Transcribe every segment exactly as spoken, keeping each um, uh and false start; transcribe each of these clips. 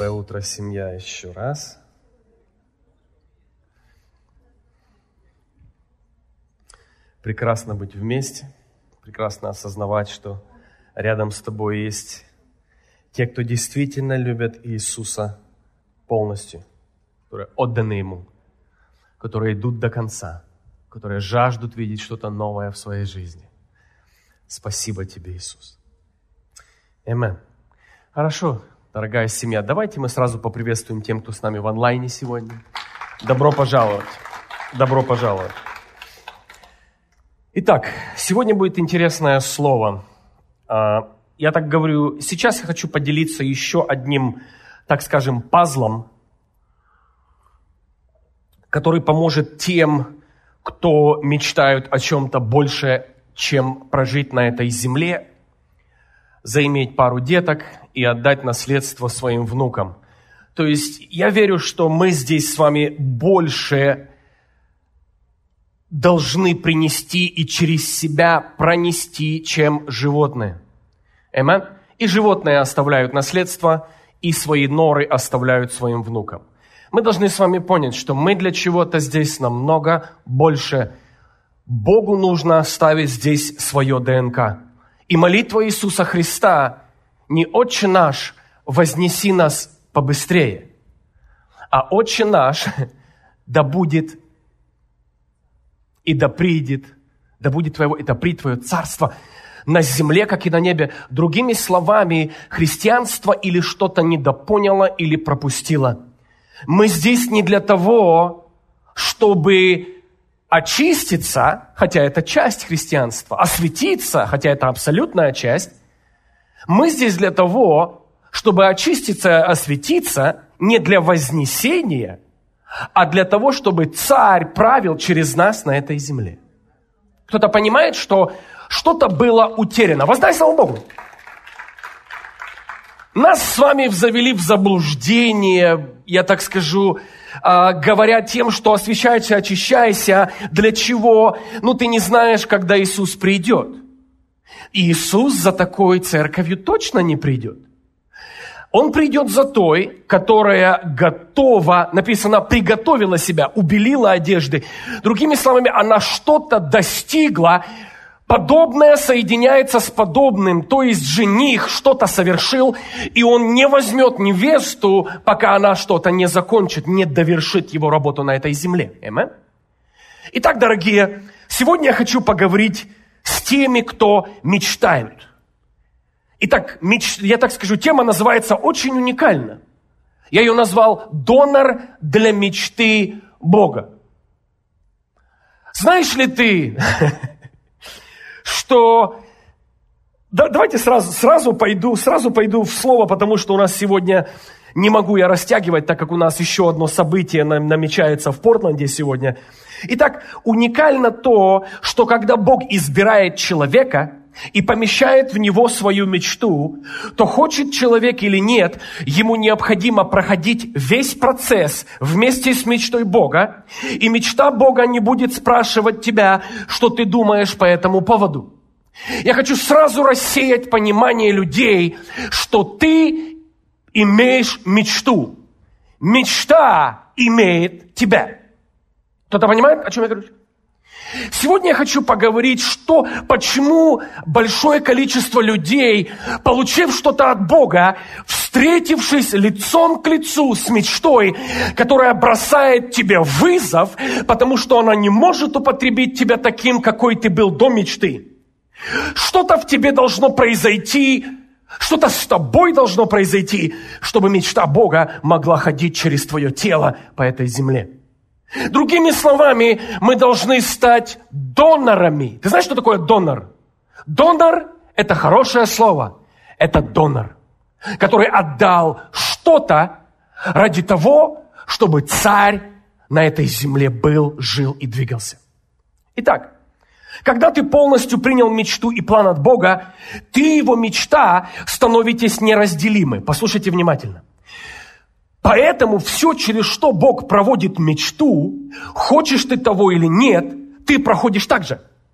Доброе утро, семья, еще раз. Прекрасно быть вместе, прекрасно осознавать, что рядом с тобой есть те, кто действительно любят Иисуса полностью, которые отданы Ему, которые идут до конца, которые жаждут видеть что-то новое в своей жизни. Спасибо тебе, Иисус. Аминь. Хорошо, дорогая семья, давайте мы сразу поприветствуем тем, кто с нами в онлайне сегодня. Добро пожаловать. Добро пожаловать. Итак, сегодня будет интересное слово. Я так говорю, сейчас я хочу поделиться еще одним, так скажем, пазлом, который поможет тем, кто мечтают о чем-то больше, чем прожить на этой земле, заиметь пару деток и отдать наследство своим внукам. То есть я верю, что мы здесь с вами больше должны принести и через себя пронести, чем животные. Аминь. И животные оставляют наследство, и свои норы оставляют своим внукам. Мы должны с вами понять, что мы для чего-то здесь намного больше. Богу нужно оставить здесь свое ДНК. И молитва Иисуса Христа не «Отче наш, вознеси нас побыстрее», а «Отче наш, да будет и да придет, да будет Твоего, и да придет Твое царство на земле, как и на небе». Другими словами, христианство или что-то недопоняло, или пропустило. Мы здесь не для того, чтобы очиститься, хотя это часть христианства, осветиться, хотя это абсолютная часть. Мы здесь для того, чтобы очиститься и осветиться не для вознесения, а для того, чтобы царь правил через нас на этой земле. Кто-то понимает, что что-то было утеряно. Воздай слава Богу. Нас с вами завели в заблуждение, я так скажу, говоря тем, что освящайся, очищайся. Для чего? Ну, ты не знаешь, когда Иисус придет. Иисус за такой церковью точно не придет. Он придет за той, которая готова, написано, приготовила себя, убелила одежды. Другими словами, она что-то достигла. Подобное соединяется с подобным, то есть жених что-то совершил, и он не возьмет невесту, пока она что-то не закончит, не довершит его работу на этой земле. Аминь. Итак, дорогие, сегодня я хочу поговорить с теми, кто мечтают. Итак, меч... я так скажу, тема называется очень уникально. Я ее назвал «Донор для мечты Бога». Знаешь ли ты... что... Да, давайте сразу, сразу, пойду, сразу пойду в слово, потому что у нас сегодня не могу я растягивать, так как у нас еще одно событие намечается в Портленде сегодня. Итак, уникально то, что когда Бог избирает человека и помещает в него свою мечту, то хочет человек или нет, ему необходимо проходить весь процесс вместе с мечтой Бога, и мечта Бога не будет спрашивать тебя, что ты думаешь по этому поводу. Я хочу сразу рассеять понимание людей, что ты имеешь мечту. Мечта имеет тебя. Кто-то понимает, о чем я говорю? Сегодня я хочу поговорить, что, почему большое количество людей, получив что-то от Бога, встретившись лицом к лицу с мечтой, которая бросает тебе вызов, потому что она не может употребить тебя таким, какой ты был до мечты. Что-то в тебе должно произойти, что-то с тобой должно произойти, чтобы мечта Бога могла ходить через твое тело по этой земле. Другими словами, мы должны стать донорами. Ты знаешь, что такое донор? Донор – это хорошее слово. Это донор, который отдал что-то ради того, чтобы царь на этой земле был, жил и двигался. Итак, когда ты полностью принял мечту и план от Бога, ты и его мечта становитесь неразделимы. Послушайте внимательно. Поэтому все, через что Бог проводит мечту, хочешь ты того или нет, ты проходишь так же.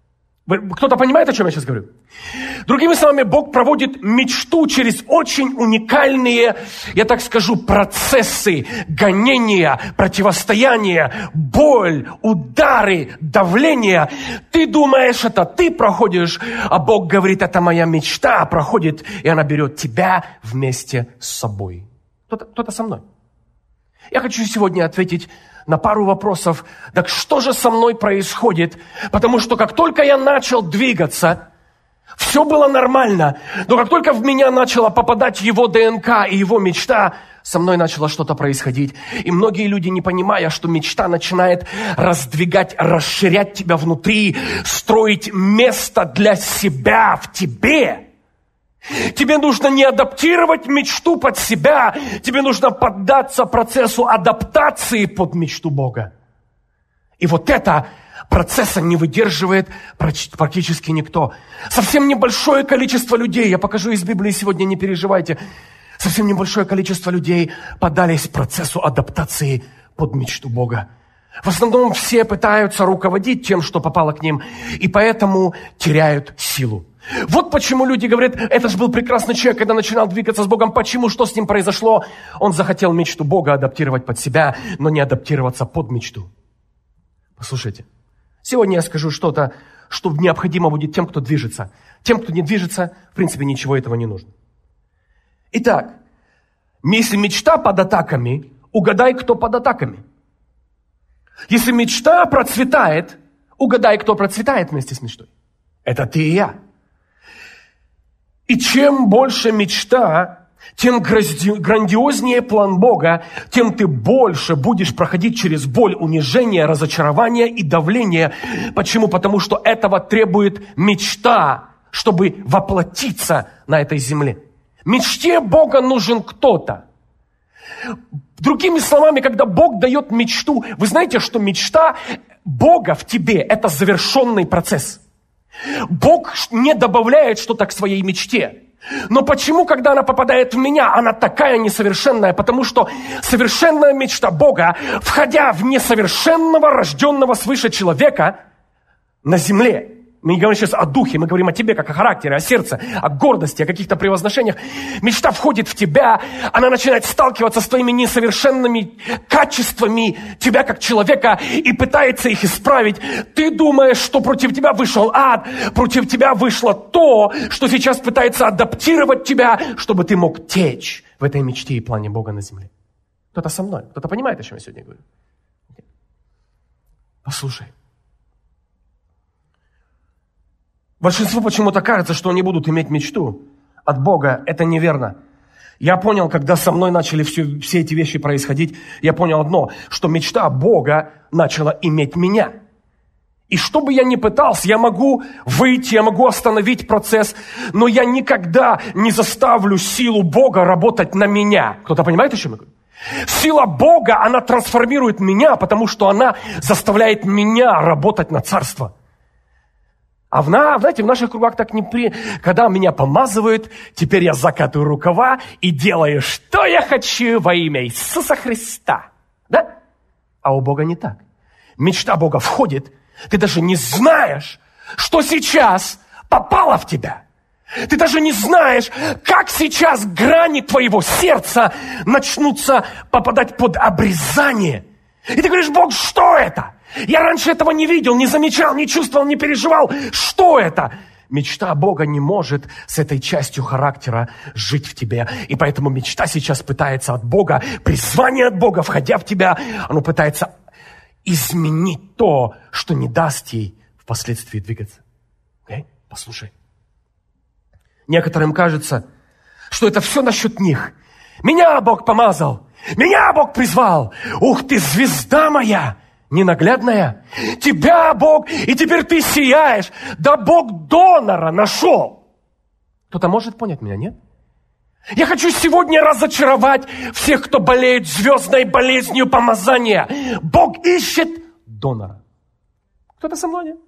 Кто-то понимает, о чем я сейчас говорю? Другими словами, Бог проводит мечту через очень уникальные, я так скажу, процессы, гонения, противостояния, боль, удары, давление. Ты думаешь, это ты проходишь, а Бог говорит, это моя мечта проходит, и она берет тебя вместе с собой. Кто-то, кто-то со мной. Я хочу сегодня ответить на пару вопросов. Так что же со мной происходит? Потому что как только я начал двигаться, все было нормально. Но как только в меня начала попадать его ДНК и его мечта, со мной начало что-то происходить. И многие люди, не понимая, что мечта начинает раздвигать, расширять тебя внутри, строить место для себя в тебе. Тебе нужно не адаптировать мечту под себя, тебе нужно поддаться процессу адаптации под мечту Бога. И вот это процесса не выдерживает практически никто. Совсем небольшое количество людей, я покажу из Библии сегодня, не переживайте, совсем небольшое количество людей поддались процессу адаптации под мечту Бога. В основном все пытаются руководить тем, что попало к ним, и поэтому теряют силу. Вот почему люди говорят, это же был прекрасный человек, когда начинал двигаться с Богом. Почему? Что с ним произошло? Он захотел мечту Бога адаптировать под себя, но не адаптироваться под мечту. Послушайте, сегодня я скажу что-то, что необходимо будет тем, кто движется. Тем, кто не движется, в принципе, ничего этого не нужно. Итак, если мечта под атаками, угадай, кто под атаками. Если мечта процветает, угадай, кто процветает вместе с мечтой. Это ты и я. И чем больше мечта, тем грандиознее план Бога, тем ты больше будешь проходить через боль, унижение, разочарование и давление. Почему? Потому что этого требует мечта, чтобы воплотиться на этой земле. Мечте Бога нужен кто-то. Другими словами, когда Бог дает мечту, вы знаете, что мечта Бога в тебе – это завершенный процесс. Бог не добавляет что-то к своей мечте. Но почему, когда она попадает в меня, она такая несовершенная? Потому что совершенная мечта Бога, входя в несовершенного, рожденного свыше человека на земле, мы не говорим сейчас о духе, мы говорим о тебе, как о характере, о сердце, о гордости, о каких-то превозношениях. Мечта входит в тебя, она начинает сталкиваться с твоими несовершенными качествами тебя как человека и пытается их исправить. Ты думаешь, что против тебя вышел ад, против тебя вышло то, что сейчас пытается адаптировать тебя, чтобы ты мог течь в этой мечте и плане Бога на земле. Кто-то со мной, кто-то понимает, о чем я сегодня говорю? Послушай. Большинству почему-то кажется, что они будут иметь мечту от Бога. Это неверно. Я понял, когда со мной начали все, все эти вещи происходить, я понял одно, что мечта Бога начала иметь меня. И что бы я ни пытался, я могу выйти, я могу остановить процесс, но я никогда не заставлю силу Бога работать на меня. Кто-то понимает, о чем я говорю? Сила Бога, она трансформирует меня, потому что она заставляет меня работать на царство. А в, на, знаете, в наших кругах так не при... Когда меня помазывают, теперь я закатываю рукава и делаю, что я хочу во имя Иисуса Христа. Да? А у Бога не так. Мечта Бога входит, ты даже не знаешь, что сейчас попало в тебя. Ты даже не знаешь, как сейчас грани твоего сердца начнутся попадать под обрезание. И ты говоришь, Бог, что это? Я раньше этого не видел, не замечал, не чувствовал, не переживал. Что это? Мечта Бога не может с этой частью характера жить в тебе. И поэтому мечта сейчас пытается от Бога, призвание от Бога, входя в тебя, оно пытается изменить то, что не даст ей впоследствии двигаться. Okay? Послушай. Некоторым кажется, что это все насчет них. Меня Бог помазал, меня Бог призвал. Ух ты, звезда моя! Ненаглядная, тебя Бог, и теперь ты сияешь. Да Бог донора нашел. Кто-то может понять меня, нет? Я хочу сегодня разочаровать всех, кто болеет звездной болезнью помазания. Бог ищет донора. Кто-то со мной, нет?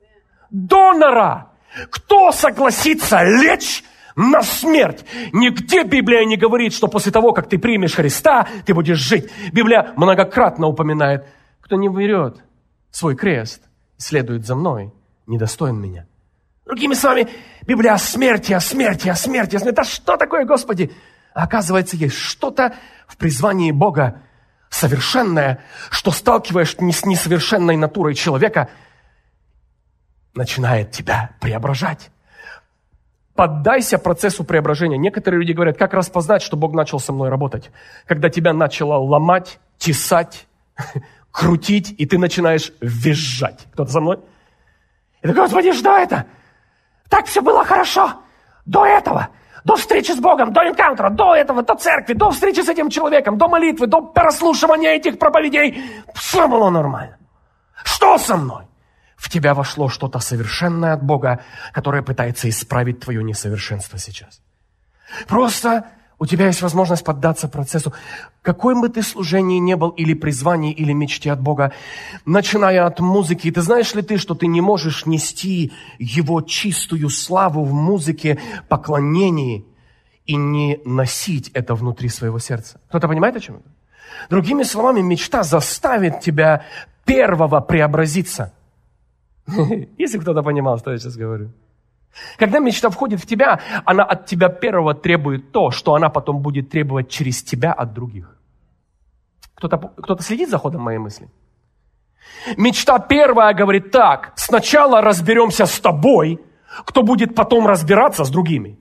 Донора. Кто согласится лечь на смерть? Нигде Библия не говорит, что после того, как ты примешь Христа, ты будешь жить. Библия многократно упоминает, кто не берет свой крест и следует за мной, недостоин меня. Другими словами, Библия о смерти, о смерти, о смерти. Это что такое, Господи? А оказывается, есть что-то в призвании Бога совершенное, что, сталкиваешь с несовершенной натурой человека, начинает тебя преображать. Поддайся процессу преображения. Некоторые люди говорят, как распознать, что Бог начал со мной работать? Когда тебя начало ломать, тесать, крутить, и ты начинаешь визжать. Кто-то со мной? И ты, Господи, что это? Так все было хорошо до этого, до встречи с Богом, до энкаунтера, до этого, до церкви, до встречи с этим человеком, до молитвы, до прослушивания этих проповедей. Все было нормально. Что со мной? В тебя вошло что-то совершенное от Бога, которое пытается исправить твое несовершенство сейчас. Просто у тебя есть возможность поддаться процессу. Какой бы ты служении не был, или призвании, или мечте от Бога, начиная от музыки, и ты знаешь ли ты, что ты не можешь нести Его чистую славу в музыке, поклонении, и не носить это внутри своего сердца? Кто-то понимает, о чем это? Другими словами, мечта заставит тебя первого преобразиться. Если кто-то понимал, что я сейчас говорю. Когда мечта входит в тебя, она от тебя первого требует то, что она потом будет требовать через тебя от других. Кто-то, кто-то следит за ходом моей мысли? Мечта первая говорит так: сначала разберемся с тобой, кто будет потом разбираться с другими.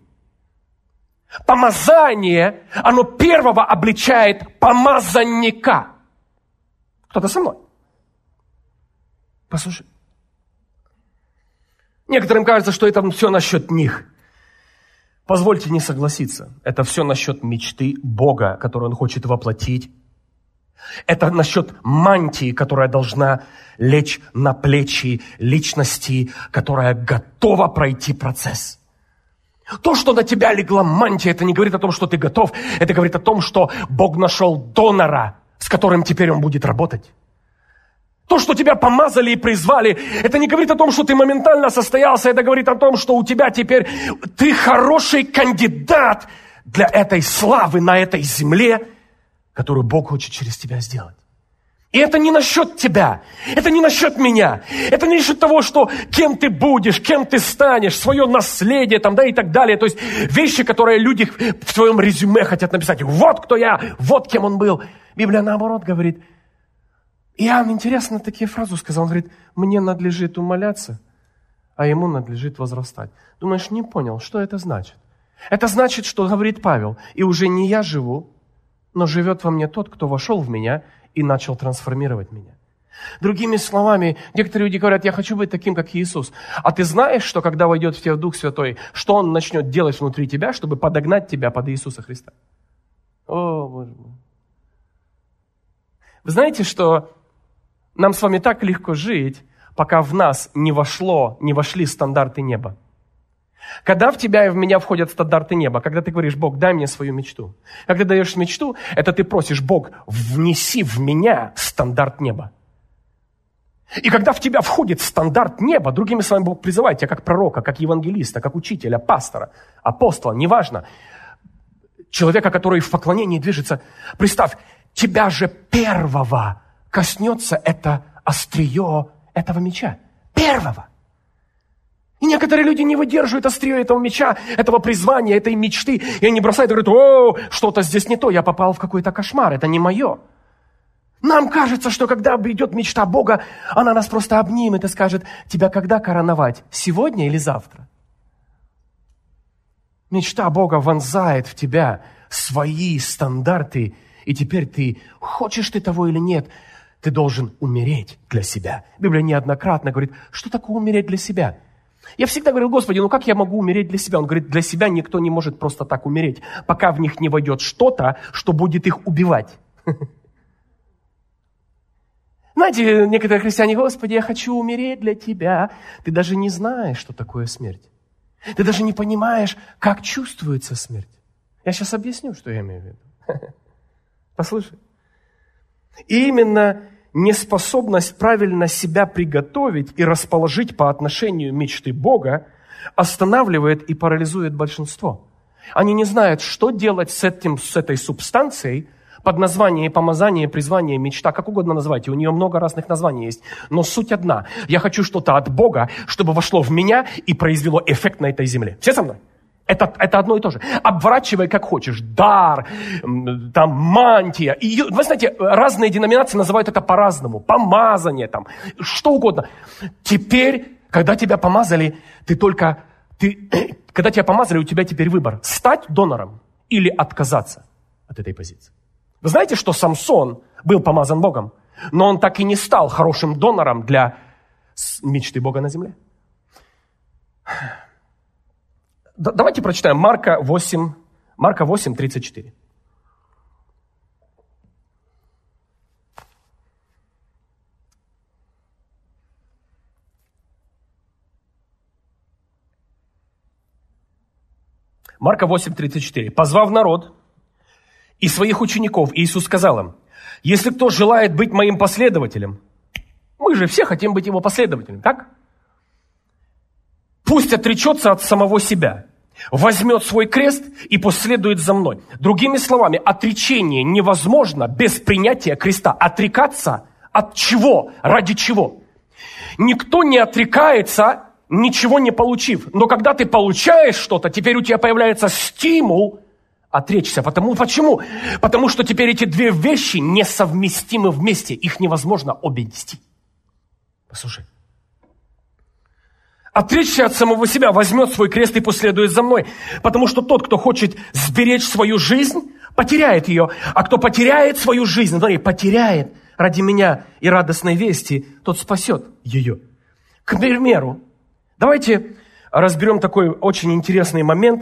Помазание, оно первого обличает помазанника. Кто-то со мной? Послушай. Некоторым кажется, что это все насчет них. Позвольте не согласиться. Это все насчет мечты Бога, которую Он хочет воплотить. Это насчет мантии, которая должна лечь на плечи личности, которая готова пройти процесс. То, что на тебя легла мантия, это не говорит о том, что ты готов. Это говорит о том, что Бог нашел донора, с которым теперь Он будет работать. То, что тебя помазали и призвали, это не говорит о том, что ты моментально состоялся. Это говорит о том, что у тебя теперь ты хороший кандидат для этой славы на этой земле, которую Бог хочет через тебя сделать. И это не насчет тебя, это не насчет меня, это не насчет того, что кем ты будешь, кем ты станешь, свое наследие там, да, и так далее. То есть вещи, которые люди в твоем резюме хотят написать. Вот кто я, вот кем он был. Библия наоборот говорит. Иоанн, интересно, такие фразы сказал. Он говорит, мне надлежит умоляться, а ему надлежит возрастать. Думаешь, не понял, что это значит? Это значит, что говорит Павел, и уже не я живу, но живет во мне тот, кто вошел в меня и начал трансформировать меня. Другими словами, некоторые люди говорят, я хочу быть таким, как Иисус. А ты знаешь, что когда войдет в тебя Дух Святой, что Он начнет делать внутри тебя, чтобы подогнать тебя под Иисуса Христа? О, Боже мой. Вы знаете, что нам с вами так легко жить, пока в нас не вошло, не вошли стандарты неба. Когда в тебя и в меня входят стандарты неба, когда ты говоришь, Бог, дай мне свою мечту. Когда даешь мечту, это ты просишь, Бог, внеси в меня стандарт неба. И когда в тебя входит стандарт неба, другими словами, Бог призывает тебя как пророка, как евангелиста, как учителя, пастора, апостола, неважно, человека, который в поклонении движется. Представь, тебя же первого коснется это острие этого меча. Первого. И некоторые люди не выдерживают острие этого меча, этого призвания, этой мечты. И они бросают и говорят, о, что-то здесь не то, я попал в какой-то кошмар, это не мое. Нам кажется, что когда идет мечта Бога, она нас просто обнимет и скажет, тебя когда короновать, сегодня или завтра? Мечта Бога вонзает в тебя свои стандарты, и теперь ты, хочешь ты того или нет, ты должен умереть для себя. Библия неоднократно говорит, что такое умереть для себя? Я всегда говорил, Господи, ну как я могу умереть для себя? Он говорит, для себя никто не может просто так умереть, пока в них не войдет что-то, что будет их убивать. Знаете, некоторые христиане, Господи, я хочу умереть для Тебя. Ты даже не знаешь, что такое смерть. Ты даже не понимаешь, как чувствуется смерть. Я сейчас объясню, что я имею в виду. Послушай. И именно неспособность правильно себя приготовить и расположить по отношению мечты Бога останавливает и парализует большинство. Они не знают, что делать с, этим, с этой субстанцией, под название помазание, призвание, мечта, как угодно называйте. У нее много разных названий есть. Но суть одна. Я хочу что-то от Бога, чтобы вошло в меня и произвело эффект на этой земле. Все со мной? Это, это одно и то же. Обворачивай как хочешь. Дар, там, мантия. И, вы знаете, разные деноминации называют это по-разному. Помазание, там, что угодно. Теперь, когда тебя помазали, ты только... Ты, когда тебя помазали, у тебя теперь выбор. Стать донором или отказаться от этой позиции. Вы знаете, что Самсон был помазан Богом, но он так и не стал хорошим донором для мечты Бога на земле? Давайте прочитаем Марка восемь, Марка восемь, тридцать четыре. Марка восемь, тридцать четыре. «Позвав народ и своих учеников, Иисус сказал им: если кто желает быть моим последователем, мы же все хотим быть его последователем, так? Пусть отречется от самого себя, возьмет свой крест и последует за мной». Другими словами, отречение невозможно без принятия креста. Отрекаться от чего? Ради чего? Никто не отрекается, ничего не получив. Но когда ты получаешь что-то, теперь у тебя появляется стимул отречься. Потому, почему? Потому что теперь эти две вещи несовместимы вместе. Их невозможно обе нести. Послушай. Отречься от самого себя, возьмет свой крест и последует за мной. Потому что тот, кто хочет сберечь свою жизнь, потеряет ее. А кто потеряет свою жизнь, смотри, потеряет ради меня и радостной вести, тот спасет ее. К примеру, давайте разберем такой очень интересный момент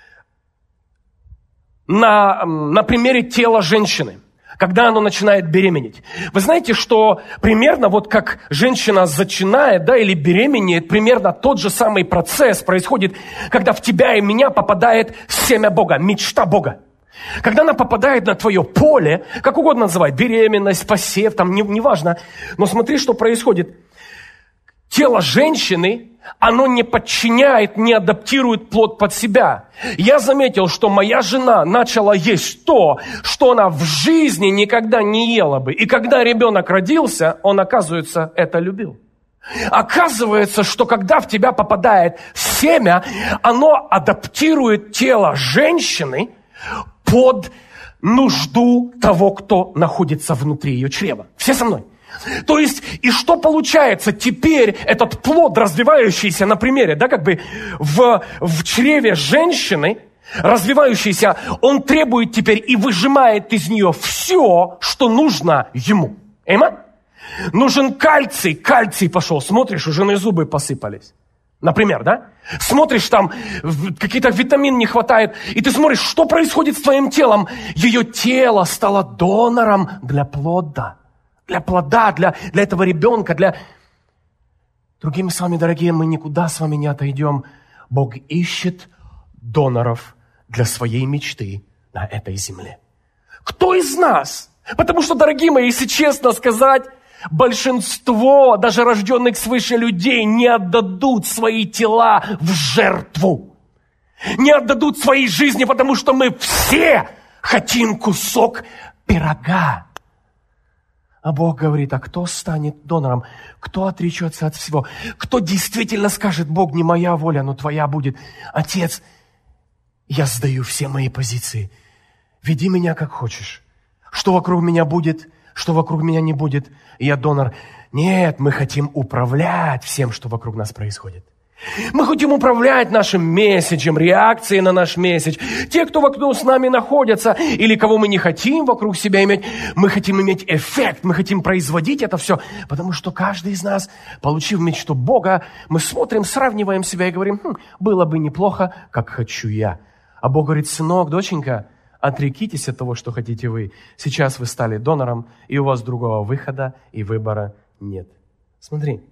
на, на примере тела женщины, когда оно начинает беременеть. Вы знаете, что примерно вот как женщина зачинает, да, или беременеет, примерно тот же самый процесс происходит, когда в тебя и меня попадает семя Бога, мечта Бога. Когда она попадает на твое поле, как угодно называть, беременность, посев, там, не, неважно, но смотри, что происходит. Тело женщины, оно не подчиняет, не адаптирует плод под себя. Я заметил, что моя жена начала есть то, что она в жизни никогда не ела бы. И когда ребенок родился, он, оказывается, это любил. Оказывается, что когда в тебя попадает семя, оно адаптирует тело женщины под нужду того, кто находится внутри ее чрева. Все со мной? То есть, и что получается? Теперь этот плод, развивающийся на примере, да, как бы в, в чреве женщины, развивающийся, он требует теперь и выжимает из нее все, что нужно ему. Эйма? Нужен кальций, кальций пошел. Смотришь, у жены зубы посыпались. Например, да? Смотришь, там какие-то витамин не хватает, и ты смотришь, что происходит с твоим телом. Ее тело стало донором для плода. Для плода, для, для этого ребенка, для... Другими словами, дорогие, мы никуда с вами не отойдем. Бог ищет доноров для своей мечты на этой земле. Кто из нас? Потому что, дорогие мои, если честно сказать, большинство даже рожденных свыше людей не отдадут свои тела в жертву. Не отдадут свои жизни, потому что мы все хотим кусок пирога. А Бог говорит, а кто станет донором? Кто отречется от всего? Кто действительно скажет, Бог, не моя воля, но твоя будет? Отец, я сдаю все мои позиции. Веди меня как хочешь. Что вокруг меня будет, что вокруг меня не будет. Я донор. Нет, мы хотим управлять всем, что вокруг нас происходит. Мы хотим управлять нашим месседжем, реакцией на наш месседж. Те, кто вокруг с нами находятся, или кого мы не хотим вокруг себя иметь, мы хотим иметь эффект, мы хотим производить это все. Потому что каждый из нас, получив мечту Бога, мы смотрим, сравниваем себя и говорим, хм, было бы неплохо, как хочу я. А Бог говорит, сынок, доченька, отрекитесь от того, что хотите вы. Сейчас вы стали донором, и у вас другого выхода и выбора нет. Смотри.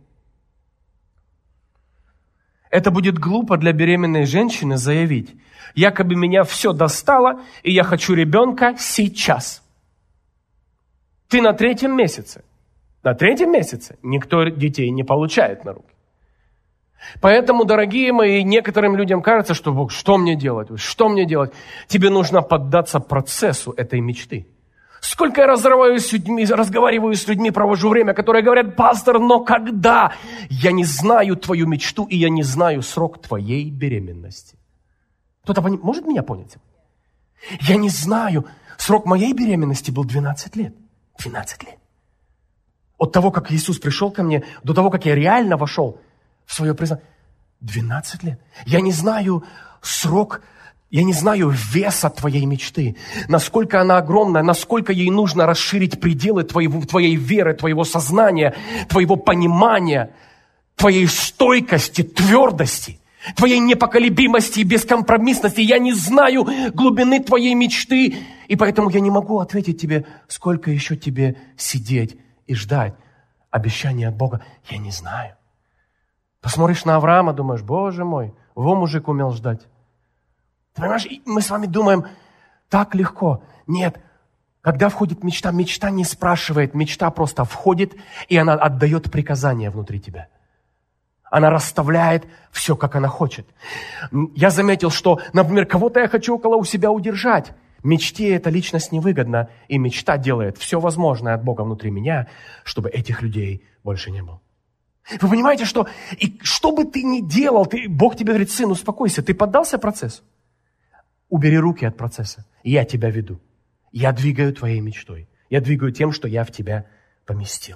Это будет глупо для беременной женщины заявить, якобы меня все достало, и я хочу ребенка сейчас. Ты на третьем месяце. На третьем месяце никто детей не получает на руки. Поэтому, дорогие мои, некоторым людям кажется, что Бог, что мне делать? Что мне делать? Тебе нужно поддаться процессу этой мечты. Сколько я разрываюсь с людьми, разговариваю с людьми, провожу время, которые говорят: пастор, но когда? Я не знаю твою мечту, и я не знаю срок твоей беременности. Кто-то пони... может меня понять? Я не знаю. Срок моей беременности был двенадцать лет. двенадцать лет. От того, как Иисус пришел ко мне, до того, как я реально вошел в свое признание. двенадцать лет. Я не знаю срок, я не знаю веса твоей мечты, насколько она огромная, насколько ей нужно расширить пределы твоего, твоей веры, твоего сознания, твоего понимания, твоей стойкости, твердости, твоей непоколебимости и бескомпромиссности. Я не знаю глубины твоей мечты, и поэтому я не могу ответить тебе, сколько еще тебе сидеть и ждать обещания от Бога. Я не знаю. Посмотришь на Авраама, думаешь: Боже мой, во мужик умел ждать. Ты понимаешь, мы с вами думаем, так легко. Нет, когда входит мечта, мечта не спрашивает, мечта просто входит, и она отдает приказания внутри тебя. Она расставляет все, как она хочет. Я заметил, что, например, кого-то я хочу около у себя удержать. Мечте эта личность невыгодна, и мечта делает все возможное от Бога внутри меня, чтобы этих людей больше не было. Вы понимаете, что и что бы ты ни делал, ты, Бог тебе говорит: сын, успокойся, ты поддался процессу? Убери руки от процесса, я тебя веду. Я двигаю твоей мечтой. Я двигаю тем, что я в тебя поместил.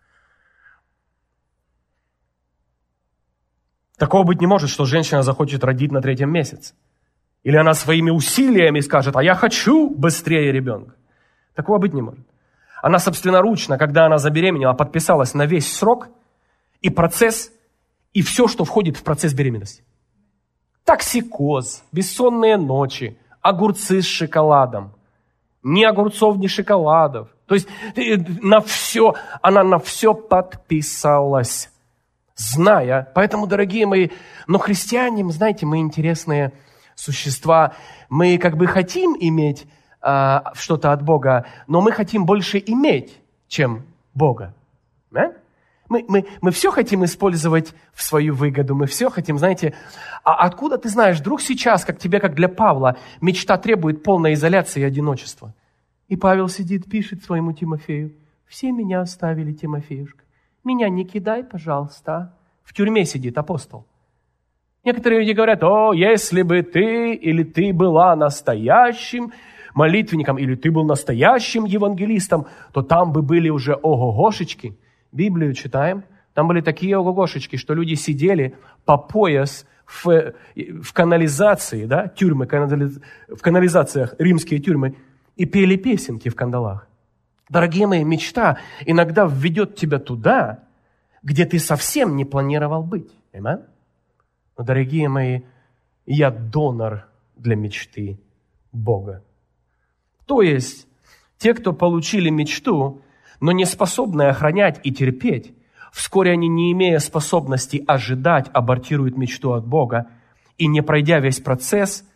Такого быть не может, что женщина захочет родить на третьем месяце. Или она своими усилиями скажет: а я хочу быстрее ребенка. Такого быть не может. Она собственноручно, когда она забеременела, подписалась на весь срок и процесс, и все, что входит в процесс беременности. Токсикоз, бессонные ночи, огурцы с шоколадом. Ни огурцов, ни шоколадов. То есть на все, она на все подписалась, зная. Поэтому, дорогие мои, но христиане, знаете, мы интересные существа. Мы как бы хотим иметь а, что-то от Бога, но мы хотим больше иметь, чем Бога. Да? Мы, мы, мы все хотим использовать в свою выгоду, мы все хотим, знаете, а откуда ты знаешь, вдруг сейчас, как тебе, как для Павла, мечта требует полной изоляции и одиночества. И Павел сидит, пишет своему Тимофею: все меня оставили, Тимофеюшка, меня не кидай, пожалуйста. В тюрьме сидит апостол. Некоторые люди говорят: о, если бы ты или ты была настоящим молитвенником, или ты был настоящим евангелистом, то там бы были уже ого-гошечки. Библию читаем, там были такие ого-гошечки, что люди сидели по пояс в, в канализации, да, тюрьмы, канализ, в канализациях, римские тюрьмы, и пели песенки в кандалах. Дорогие мои, мечта иногда введет тебя туда, где ты совсем не планировал быть. Аминь? Но, дорогие мои, я донор для мечты Бога. То есть, те, кто получили мечту, но не способны охранять и терпеть, вскоре они, не имея способности ожидать, абортируют мечту от Бога, и не пройдя весь процесс,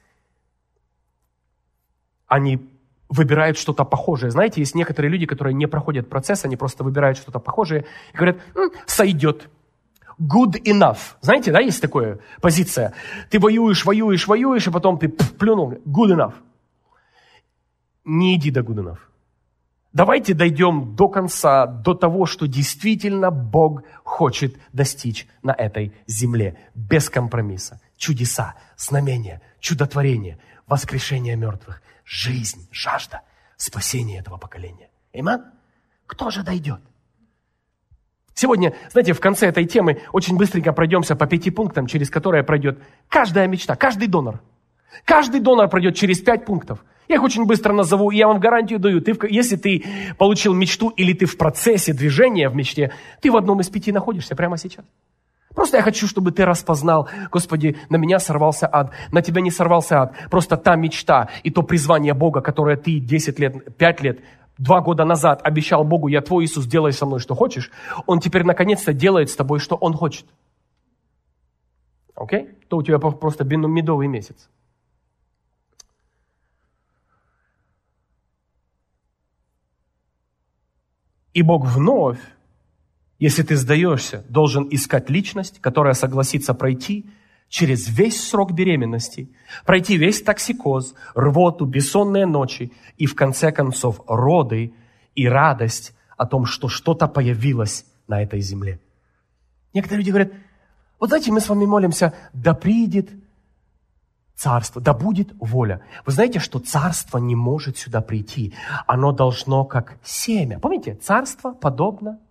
они выбирают что-то похожее. Знаете, есть некоторые люди, которые не проходят процесс, они просто выбирают что-то похожее и говорят: М, сойдет. Good enough. Знаете, да, есть такая позиция. Ты воюешь, воюешь, воюешь, и потом ты пф, плюнул. Good enough. Не иди до good enough. Давайте дойдем до конца, до того, что действительно Бог хочет достичь на этой земле. Без компромисса. Чудеса, знамения, чудотворения, воскрешение мертвых, жизнь, жажда, спасение этого поколения. Аминь? Кто же дойдет? Сегодня, знаете, в конце этой темы очень быстренько пройдемся по пяти пунктам, через которые пройдет каждая мечта, каждый донор. Каждый донор пройдет через пять пунктов. Я их очень быстро назову, и я вам гарантию даю. Ты, если ты получил мечту или ты в процессе движения в мечте, ты в одном из пяти находишься прямо сейчас. Просто я хочу, чтобы ты распознал: Господи, на меня сорвался ад, на тебя не сорвался ад. Просто та мечта и то призвание Бога, которое ты десять лет, пять лет, два года назад обещал Богу: я твой Иисус, делай со мной, что хочешь, Он теперь наконец-то делает с тобой, что Он хочет. Окей? То у тебя просто медовый месяц. И Бог вновь, если ты сдаешься, должен искать личность, которая согласится пройти через весь срок беременности, пройти весь токсикоз, рвоту, бессонные ночи и в конце концов роды и радость о том, что что-то появилось на этой земле. Некоторые люди говорят, вот знаете, мы с вами молимся, да придет царство, да будет воля. Вы знаете, что царство не может сюда прийти. Оно должно как семя. Помните, царство подобно.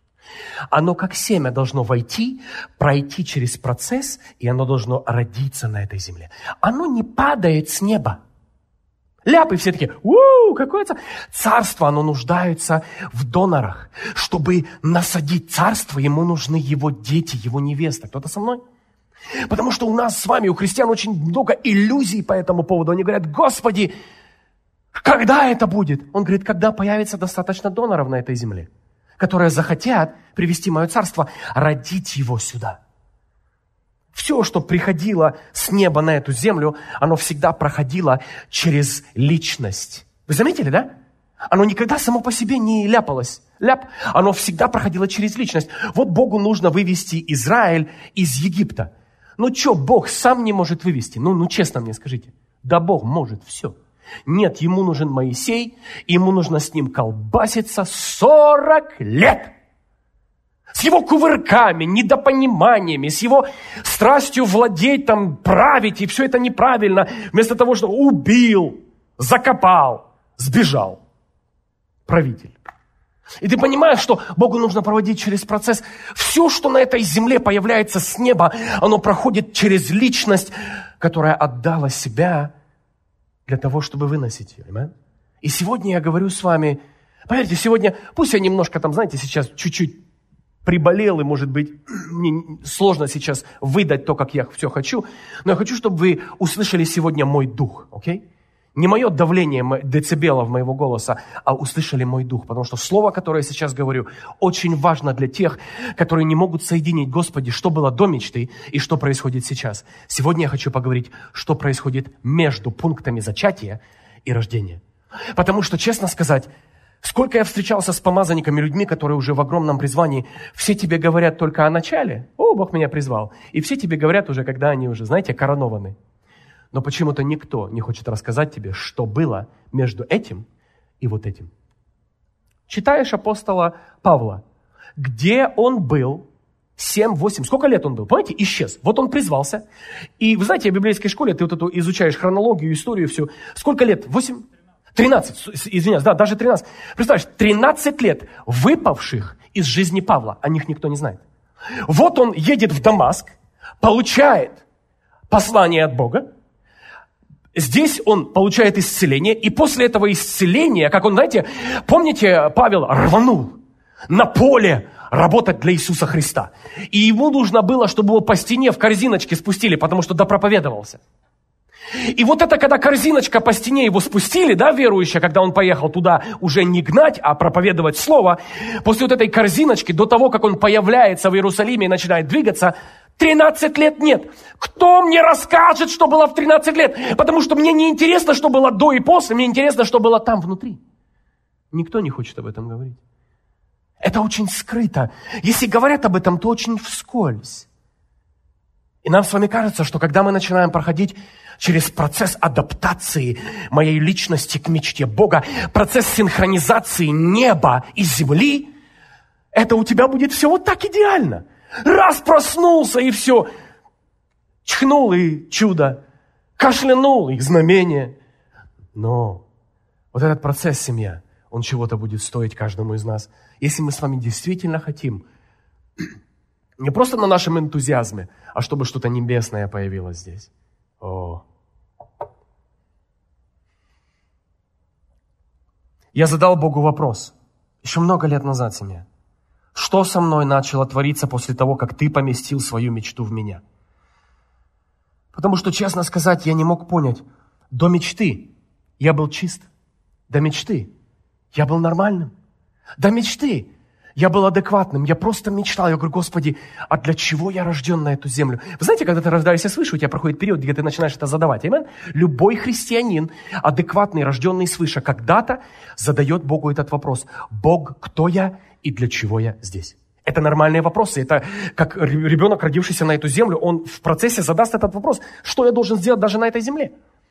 Оно как семя должно войти, пройти через процесс, и оно должно родиться на этой земле. Оно не падает с неба. Ляпы все такие, у какое царство? Царство, оно нуждается в донорах. Чтобы насадить царство, ему нужны его дети, его невеста. Кто-то со мной? Потому что у нас с вами, у христиан, очень много иллюзий по этому поводу. Они говорят, Господи, когда это будет? Он говорит, когда появится достаточно доноров на этой земле, которые захотят привести мое царство, родить его сюда. Все, что приходило с неба на эту землю, оно всегда проходило через личность. Вы заметили, да? Оно никогда само по себе не ляпалось. Ляп. Оно всегда проходило через личность. Вот Богу нужно вывести Израиль из Египта. Ну что, Бог сам не может вывести? Ну, ну честно мне скажите. Да Бог может все. Нет, ему нужен Моисей, ему нужно с ним колбаситься сорок лет. С его кувырками, недопониманиями, с его страстью владеть, там, править, и все это неправильно. Вместо того, что убил, закопал, сбежал. Правитель. И ты понимаешь, что Богу нужно проводить через процесс. Все, что на этой земле появляется с неба, оно проходит через личность, которая отдала себя для того, чтобы выносить ее. Amen? И сегодня я говорю с вами, поверьте, сегодня, пусть я немножко там, знаете, сейчас чуть-чуть приболел, и, может быть, мне сложно сейчас выдать то, как я все хочу, но я хочу, чтобы вы услышали сегодня мой дух, окей? Okay? Не мое давление децибелов моего голоса, а услышали мой дух. Потому что слово, которое я сейчас говорю, очень важно для тех, которые не могут соединить, Господи, что было до мечты и что происходит сейчас. Сегодня я хочу поговорить, что происходит между пунктами зачатия и рождения. Потому что, честно сказать, сколько я встречался с помазанниками, людьми, которые уже в огромном призвании, все тебе говорят только о начале. О, Бог меня призвал. И все тебе говорят уже, когда они уже, знаете, коронованы. Но почему-то никто не хочет рассказать тебе, что было между этим и вот этим. Читаешь апостола Павла, где он был семь-восемь, сколько лет он был? Помните, исчез. Вот он призвался. И вы знаете, в библейской школе ты вот эту изучаешь хронологию, историю, все. Сколько лет? восемь? тринадцать, извиняюсь, да, даже тринадцать. Представляешь, тринадцать лет выпавших из жизни Павла, о них никто не знает. Вот он едет в Дамаск, получает послание от Бога. Здесь он получает исцеление, и после этого исцеления, как он, знаете, помните, Павел рванул на поле работать для Иисуса Христа. И ему нужно было, чтобы его по стене в корзиночке спустили, потому что допроповедовался. И вот это, когда корзиночка по стене его спустили, да, верующие, когда он поехал туда уже не гнать, а проповедовать слово, после вот этой корзиночки, до того, как он появляется в Иерусалиме и начинает двигаться, тринадцать лет нет. Кто мне расскажет, что было в тринадцать лет? Потому что мне не интересно, что было до и после, мне интересно, что было там внутри. Никто не хочет об этом говорить. Это очень скрыто. Если говорят об этом, то очень вскользь. И нам с вами кажется, что когда мы начинаем проходить через процесс адаптации моей личности к мечте Бога, процесс синхронизации неба и земли, это у тебя будет все вот так идеально. Раз проснулся, и все. Чихнул, и чудо. Кашлянул, и знамение. Но вот этот процесс, семья, он чего-то будет стоить каждому из нас. Если мы с вами действительно хотим, не просто на нашем энтузиазме, а чтобы что-то небесное появилось здесь. О. Я задал Богу вопрос. Еще много лет назад, семья. Что со мной начало твориться после того, как ты поместил свою мечту в меня? Потому что, честно сказать, я не мог понять. До мечты я был чист. До мечты я был нормальным. До мечты я был адекватным. Я просто мечтал. Я говорю, Господи, а для чего я рожден на эту землю? Вы знаете, когда ты рождаешься свыше, у тебя проходит период, где ты начинаешь это задавать. Аминь? Любой христианин, адекватный, рожденный свыше, когда-то задает Богу этот вопрос. Бог, кто я и для чего я здесь? Это нормальные вопросы. Это как ребенок, родившийся на эту землю, он в процессе задаст этот вопрос, что я должен сделать даже на этой земле.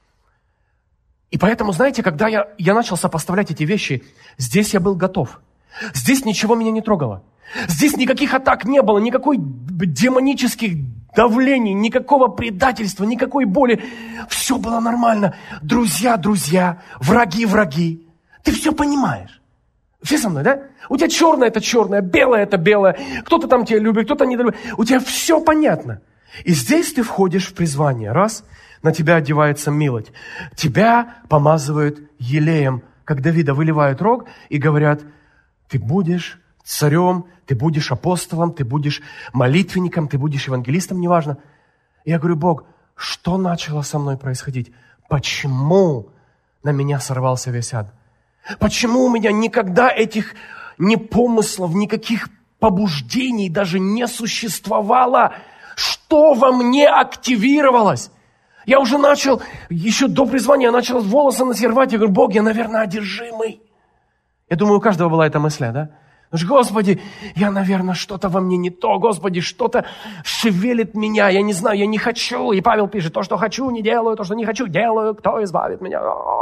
И поэтому, знаете, когда я, я начал сопоставлять эти вещи, здесь я был готов. Здесь ничего меня не трогало. Здесь никаких атак не было, никакой демонических давлений, никакого предательства, никакой боли. Все было нормально. Друзья, друзья, враги, враги. Ты все понимаешь. Все со мной, да? У тебя черное – это черное, белое – это белое. Кто-то там тебя любит, кто-то не любит. У тебя все понятно. И здесь ты входишь в призвание. Раз, на тебя одевается милость. Тебя помазывают елеем, как Давида выливают рог и говорят, ты будешь царем, ты будешь апостолом, ты будешь молитвенником, ты будешь евангелистом, неважно. Я говорю, Бог, что начало со мной происходить? Почему на меня сорвался весь ад? Почему у меня никогда этих ни помыслов, никаких побуждений даже не существовало? Что во мне активировалось? Я уже начал, еще до призвания, я начал волосы насервать. Я говорю, Бог, я, наверное, одержимый. Я думаю, у каждого была эта мысль, да? Господи, я, наверное, что-то во мне не то. Господи, что-то шевелит меня. Я не знаю, я не хочу. И Павел пишет, то, что хочу, не делаю, то, что не хочу, делаю. Кто избавит меня?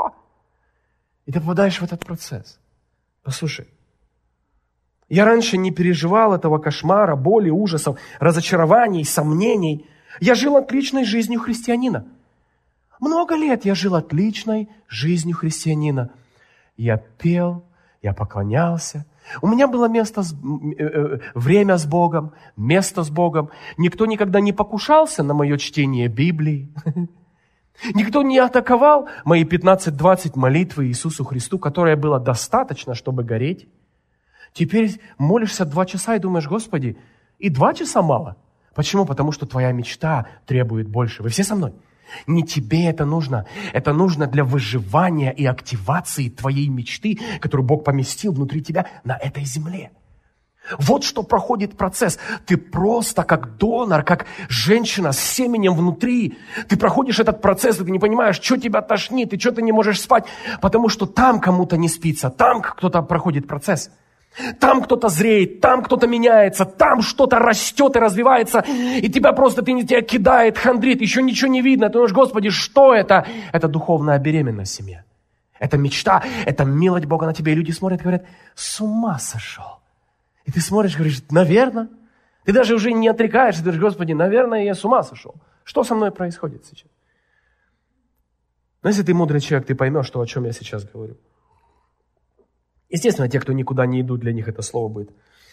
И ты попадаешь в этот процесс. Послушай, я раньше не переживал этого кошмара, боли, ужасов, разочарований, сомнений. Я жил отличной жизнью христианина. Много лет я жил отличной жизнью христианина. Я пел, я поклонялся. У меня было место, с, э, э, время с Богом, место с Богом. Никто никогда не покушался на мое чтение Библии. Никто не атаковал мои пятнадцать-двадцать молитвы Иисусу Христу, которое было достаточно, чтобы гореть. Теперь молишься два часа и думаешь, Господи, и два часа мало. Почему? Потому что твоя мечта требует больше. Вы все со мной? Не тебе это нужно. Это нужно для выживания и активации твоей мечты, которую Бог поместил внутри тебя на этой земле. Вот что проходит процесс. Ты просто как донор, как женщина с семенем внутри. Ты проходишь этот процесс, и ты не понимаешь, что тебя тошнит, и что ты не можешь спать, потому что там кому-то не спится, там кто-то проходит процесс. Там кто-то зреет, там кто-то меняется, там что-то растет и развивается, и тебя просто, ты, тебя кидает, хандрит, еще ничего не видно. Ты думаешь, Господи, что это? Это духовная беременность в семье. Это мечта, это милость Бога на тебе. И люди смотрят и говорят, с ума сошел. И ты смотришь и говоришь, наверное. Ты даже уже не отрекаешься, ты говоришь, Господи, наверное, я с ума сошел. Что со мной происходит сейчас? Но если ты мудрый человек, ты поймешь, что, о чем я сейчас говорю. Естественно, те, кто никуда не идут, для них это слово будет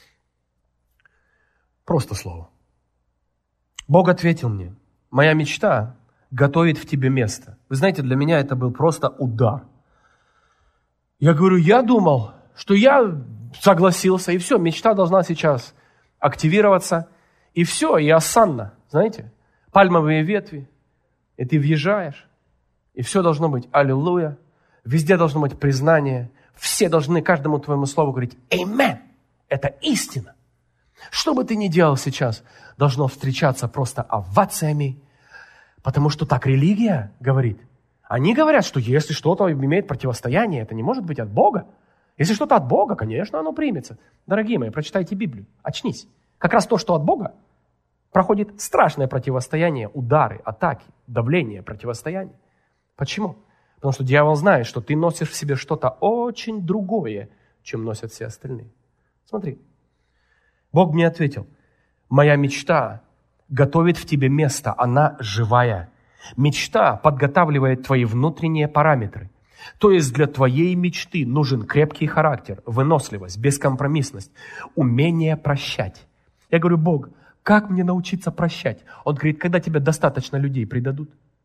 просто слово. Бог ответил мне, моя мечта готовит в тебе место. Вы знаете, для меня это был просто удар. Я говорю, я думал, что я согласился, и все, мечта должна сейчас активироваться, и все, и осанна, знаете, пальмовые ветви, и ты въезжаешь, и все должно быть аллилуйя, везде должно быть признание, все должны каждому твоему слову говорить «Амен». Это истина. Что бы ты ни делал сейчас, должно встречаться просто овациями, потому что так религия говорит. Они говорят, что если что-то имеет противостояние, это не может быть от Бога. Если что-то от Бога, конечно, оно примется. Дорогие мои, прочитайте Библию, очнись. Как раз то, что от Бога, проходит страшное противостояние, удары, атаки, давление, противостояние. Почему? Потому что дьявол знает, что ты носишь в себе что-то очень другое, чем носят все остальные. Смотри. Бог мне ответил, моя мечта готовит в тебе место, она живая. Мечта подготавливает твои внутренние параметры. То есть для твоей мечты нужен крепкий характер, выносливость, бескомпромиссность, умение прощать. Я говорю, Бог, как мне научиться прощать? Он говорит, когда тебе достаточно людей предадут.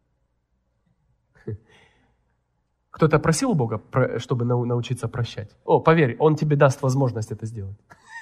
Кто-то просил Бога, чтобы научиться прощать? О, поверь, Он тебе даст возможность это сделать.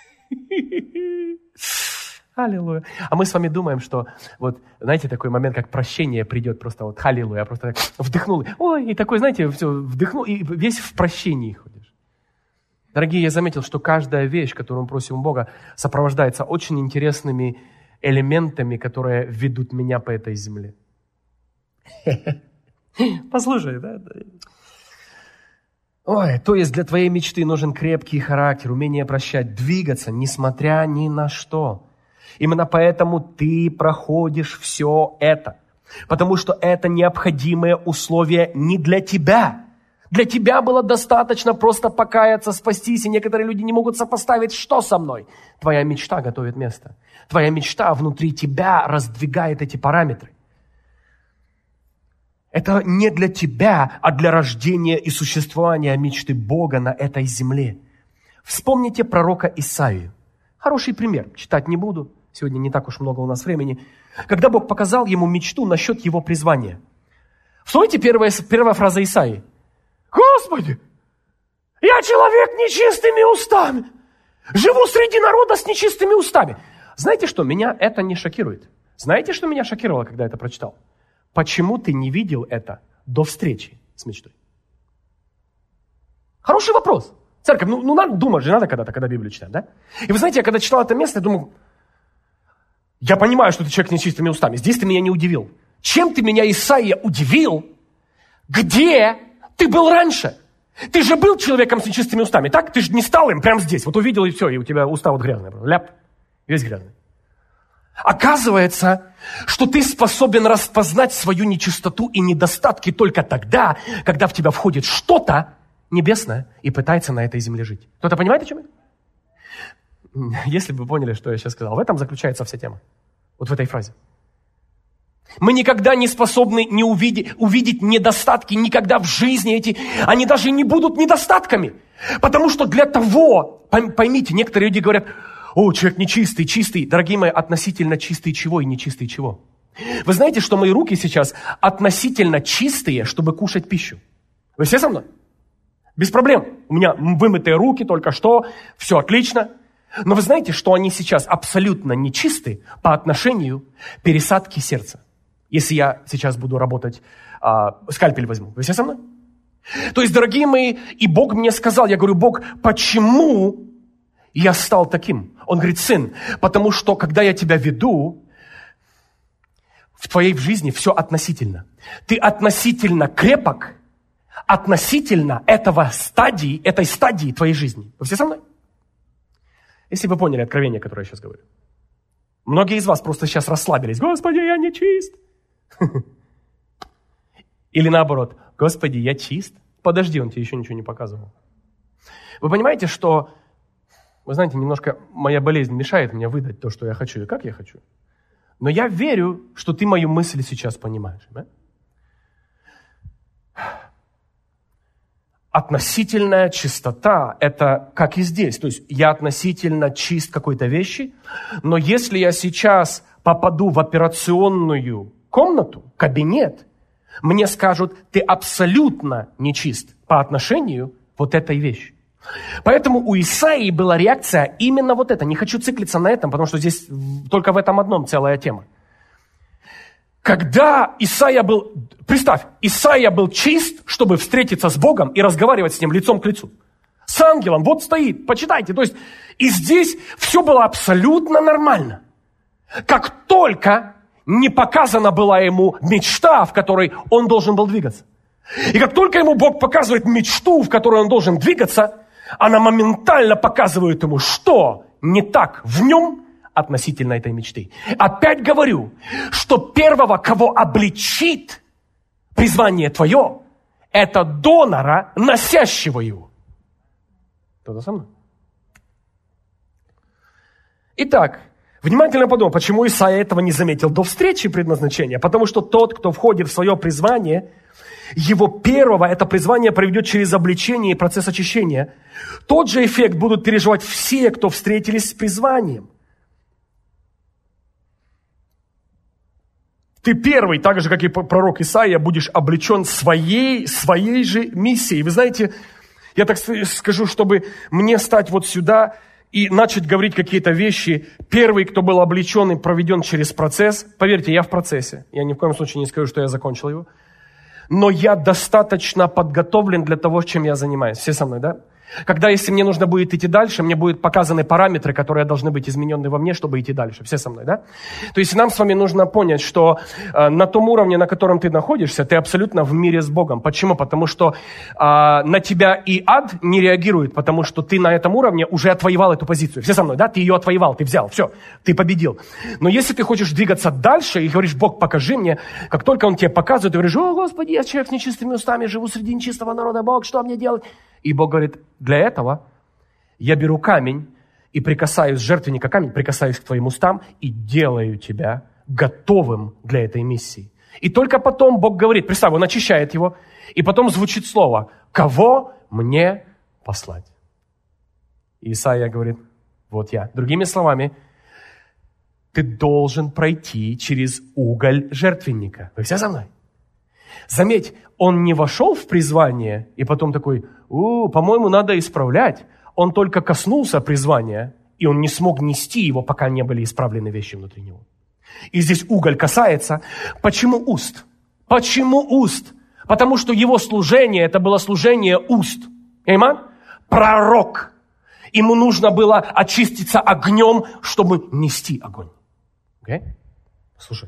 Аллилуйя. А мы с вами думаем, что вот, знаете, такой момент, как прощение придет, просто вот аллилуйя, просто так вдохнул. Ой, и такой, знаете, все, вдохнул, и весь в прощении ходишь. Дорогие, я заметил, что каждая вещь, которую мы просим у Бога, сопровождается очень интересными элементами, которые ведут меня по этой земле. Послушай, да? Ой, то есть для твоей мечты нужен крепкий характер, умение прощать, двигаться, несмотря ни на что. Именно поэтому ты проходишь все это. Потому что это необходимое условие не для тебя. Для тебя было достаточно просто покаяться, спастись, и некоторые люди не могут сопоставить, что со мной. Твоя мечта готовит место. Твоя мечта внутри тебя раздвигает эти параметры. Это не для тебя, а для рождения и существования мечты Бога на этой земле. Вспомните пророка Исаию. Хороший пример. Читать не буду. Сегодня не так уж много у нас времени. Когда Бог показал ему мечту насчет его призвания. Вспомните первая, первая фраза Исаии. «Господи, я человек нечистыми устами. Живу среди народа с нечистыми устами». Знаете что? Меня это не шокирует. Знаете, что меня шокировало, когда я это прочитал? Почему ты не видел это до встречи с мечтой? Хороший вопрос. Церковь, ну, ну надо думать же, надо когда-то, когда Библию читать, да? И вы знаете, я когда читал это место, я думал, я понимаю, что ты человек с нечистыми устами. Здесь ты меня не удивил. Чем ты меня, Исаия, удивил? Где ты был раньше? Ты же был человеком с нечистыми устами, так? Ты же не стал им прямо здесь. Вот увидел, и все, и у тебя уста вот грязные. Ляп, весь грязный. Оказывается, что ты способен распознать свою нечистоту и недостатки только тогда, когда в тебя входит что-то небесное и пытается на этой земле жить. Кто-то понимает, о чем я? Если бы вы поняли, что я сейчас сказал, в этом заключается вся тема. Вот в этой фразе. Мы никогда не способны не увидеть, увидеть недостатки, никогда в жизни эти, они даже не будут недостатками. Потому что для того, поймите, некоторые люди говорят, о, человек нечистый, чистый. Дорогие мои, относительно чистый чего и нечистый чего? Вы знаете, что мои руки сейчас относительно чистые, чтобы кушать пищу? Вы все со мной? Без проблем. У меня вымытые руки только что, все отлично. Но вы знаете, что они сейчас абсолютно нечисты по отношению к пересадке сердца? Если я сейчас буду работать, а, скальпель возьму. Вы все со мной? То есть, дорогие мои, и Бог мне сказал, я говорю, Бог, почему я стал таким? Он говорит, сын, потому что, когда я тебя веду, в твоей жизни все относительно. Ты относительно крепок, относительно этого стадии, этой стадии твоей жизни. Вы все со мной? Если вы поняли откровение, которое я сейчас говорю. Многие из вас просто сейчас расслабились. Господи, я не чист. Или наоборот, Господи, я чист. Подожди, он тебе еще ничего не показывал. Вы понимаете, что, вы знаете, немножко моя болезнь мешает мне выдать то, что я хочу и как я хочу. Но я верю, что ты мою мысль сейчас понимаешь. Да? Относительная чистота – это как и здесь. То есть я относительно чист какой-то вещи, но если я сейчас попаду в операционную комнату, кабинет, мне скажут, ты абсолютно нечист по отношению к вот этой вещи. Поэтому у Исаии была реакция именно вот эта. Не хочу циклиться на этом, потому что здесь только в этом одном целая тема. Когда Исаия был, представь, Исаия был чист, чтобы встретиться с Богом и разговаривать с Ним лицом к лицу. С ангелом, вот стоит, почитайте. То есть и здесь все было абсолютно нормально. Как только не показана была ему мечта, в которой он должен был двигаться. И как только ему Бог показывает мечту, в которой он должен двигаться, она моментально показывает ему, что не так в нем относительно этой мечты. Опять говорю, что первого, кого обличит призвание твое, это донора, носящего его. Кто-то со мной? Итак, внимательно подумай, почему Исаия этого не заметил до встречи предназначения. Потому что тот, кто входит в свое призвание, его первого, это призвание проведет через обличение и процесс очищения. Тот же эффект будут переживать все, кто встретились с призванием. Ты первый, так же, как и пророк Исаия, будешь облечен своей, своей же миссией. Вы знаете, я так скажу, чтобы мне стать вот сюда и начать говорить какие-то вещи. Первый, кто был облечен и проведен через процесс, поверьте, я в процессе. Я ни в коем случае не скажу, что я закончил его. Но я достаточно подготовлен для того, чем я занимаюсь. Все со мной, да? Когда, если мне нужно будет идти дальше, мне будут показаны параметры, которые должны быть изменены во мне, чтобы идти дальше. Все со мной, да? То есть нам с вами нужно понять, что э, на том уровне, на котором ты находишься, ты абсолютно в мире с Богом. Почему? Потому что э, на тебя и ад не реагирует, потому что ты на этом уровне уже отвоевал эту позицию. Все со мной, да? Ты ее отвоевал, ты взял, все, ты победил. Но если ты хочешь двигаться дальше и говоришь: Бог, покажи мне, как только Он тебе показывает, ты говоришь: о, Господи, я человек с нечистыми устами, живу среди нечистого народа, Бог, что мне делать? И Бог говорит: для этого я беру камень и прикасаюсь, жертвенника камень, прикасаюсь к твоим устам и делаю тебя готовым для этой миссии. И только потом Бог говорит, представь, Он очищает его, и потом звучит слово: кого мне послать? И Исаия говорит: вот я. Другими словами, ты должен пройти через уголь жертвенника. Вы все со мной? Заметь, он не вошел в призвание и потом такой: «У, по-моему, надо исправлять». Он только коснулся призвания, и он не смог нести его, пока не были исправлены вещи внутри него. И здесь уголь касается. Почему уст? Почему уст? Потому что его служение, это было служение уст. Аминь? Пророк. Ему нужно было очиститься огнем, чтобы нести огонь. Okay? Слушай.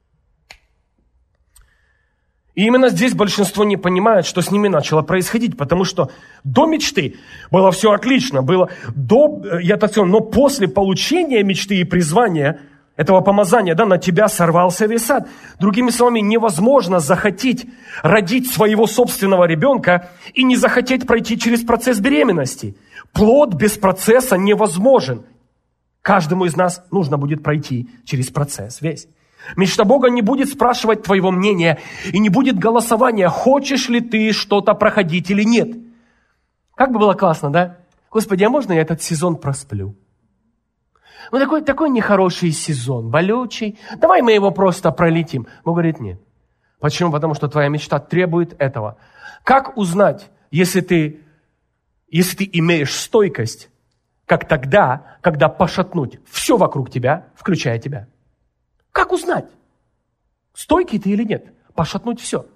И именно здесь большинство не понимает, что с ними начало происходить, потому что до мечты было все отлично, было до, я так скажу, но после получения мечты и призвания, этого помазания, да, на тебя сорвался весь ад. Другими словами, невозможно захотеть родить своего собственного ребенка и не захотеть пройти через процесс беременности. Плод без процесса невозможен. Каждому из нас нужно будет пройти через процесс весь. Мечта Бога не будет спрашивать твоего мнения и не будет голосования, хочешь ли ты что-то проходить или нет. Как бы было классно, да? Господи, а можно я этот сезон просплю? Ну, такой, такой нехороший сезон, болючий. Давай мы его просто пролетим. Бог говорит: нет. Почему? Потому что твоя мечта требует этого. Как узнать, если ты, если ты имеешь стойкость, как тогда, когда пошатнуть все вокруг тебя, включая тебя? Как узнать, стойкий ты или нет? Пошатнуть все.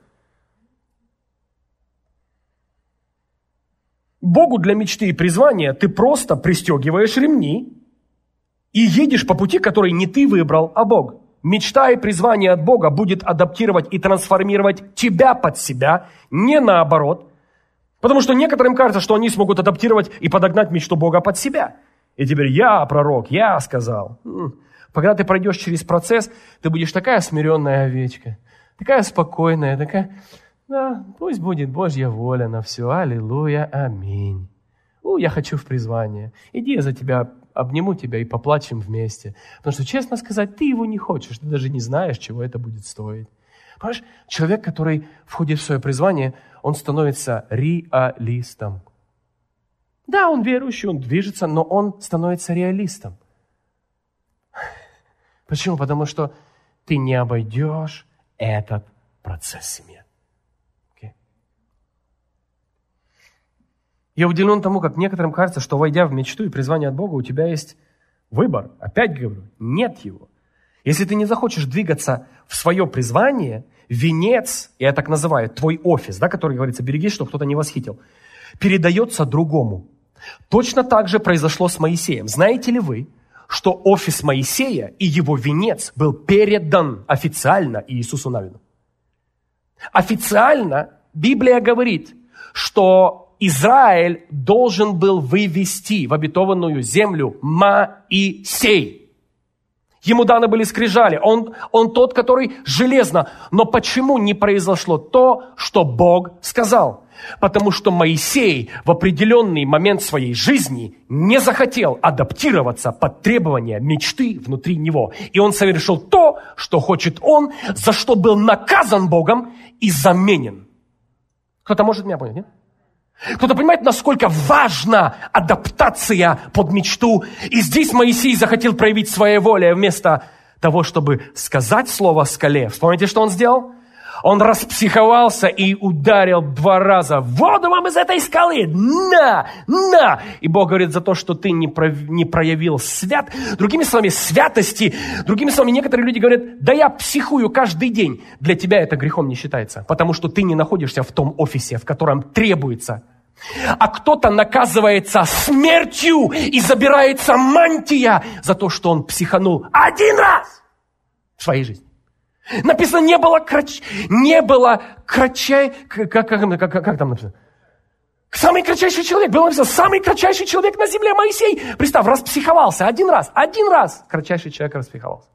Богу для мечты и призвания ты просто пристегиваешь ремни и едешь по пути, который не ты выбрал, а Бог. Мечта и призвание от Бога будет адаптировать и трансформировать тебя под себя, не наоборот. Потому что некоторым кажется, что они смогут адаптировать и подогнать мечту Бога под себя. И теперь я пророк, я сказал. Когда ты пройдешь через процесс, ты будешь такая смиренная овечка, такая спокойная, такая: да, пусть будет Божья воля на все, аллилуйя, аминь. У, я хочу в призвание. Иди, я за тебя обниму тебя и поплачем вместе. Потому что, честно сказать, ты его не хочешь, ты даже не знаешь, чего это будет стоить. Понимаешь, человек, который входит в свое призвание, он становится реалистом. Да, он верующий, он движется, но он становится реалистом. Почему? Потому что ты не обойдешь этот процесс семьи. Okay? Я удивлен тому, как некоторым кажется, что, войдя в мечту и призвание от Бога, у тебя есть выбор. Опять говорю, нет его. Если ты не захочешь двигаться в свое призвание, венец, я так называю, твой офис, да, который говорится: берегись, чтобы кто-то не восхитил, передается другому. Точно так же произошло с Моисеем. Знаете ли вы, что офис Моисея и его венец был передан официально Иисусу Навину? Официально Библия говорит, что Израиль должен был вывести в обетованную землю Моисей. Ему даны были скрижали. Он, он тот, который железно. Но почему не произошло то, что Бог сказал? Потому что Моисей в определенный момент своей жизни не захотел адаптироваться под требования мечты внутри него. И он совершил то, что хочет он, за что был наказан Богом и заменен. Кто-то может меня понять, нет? Кто-то понимает, насколько важна адаптация под мечту. И здесь Моисей захотел проявить своеволие вместо того, чтобы сказать слово скале. Вспомните, что он сделал? Он распсиховался и ударил два раза: воду вам из этой скалы! На! На! И Бог говорит: за то, что ты не, про, не проявил свят. Другими словами, святости. Другими словами, некоторые люди говорят: да я психую каждый день. Для тебя это грехом не считается, потому что ты не находишься в том офисе, в котором требуется А кто-то наказывается смертью и забирается мантия за то, что он психанул один раз в своей жизни. Написано, не было крач... не было крачай... Как, как, как, как, как там написано? Самый кратчайший человек. Было написано, самый кратчайший человек на земле Моисей. Представь, распсиховался один раз. Один раз кратчайший человек распсиховался.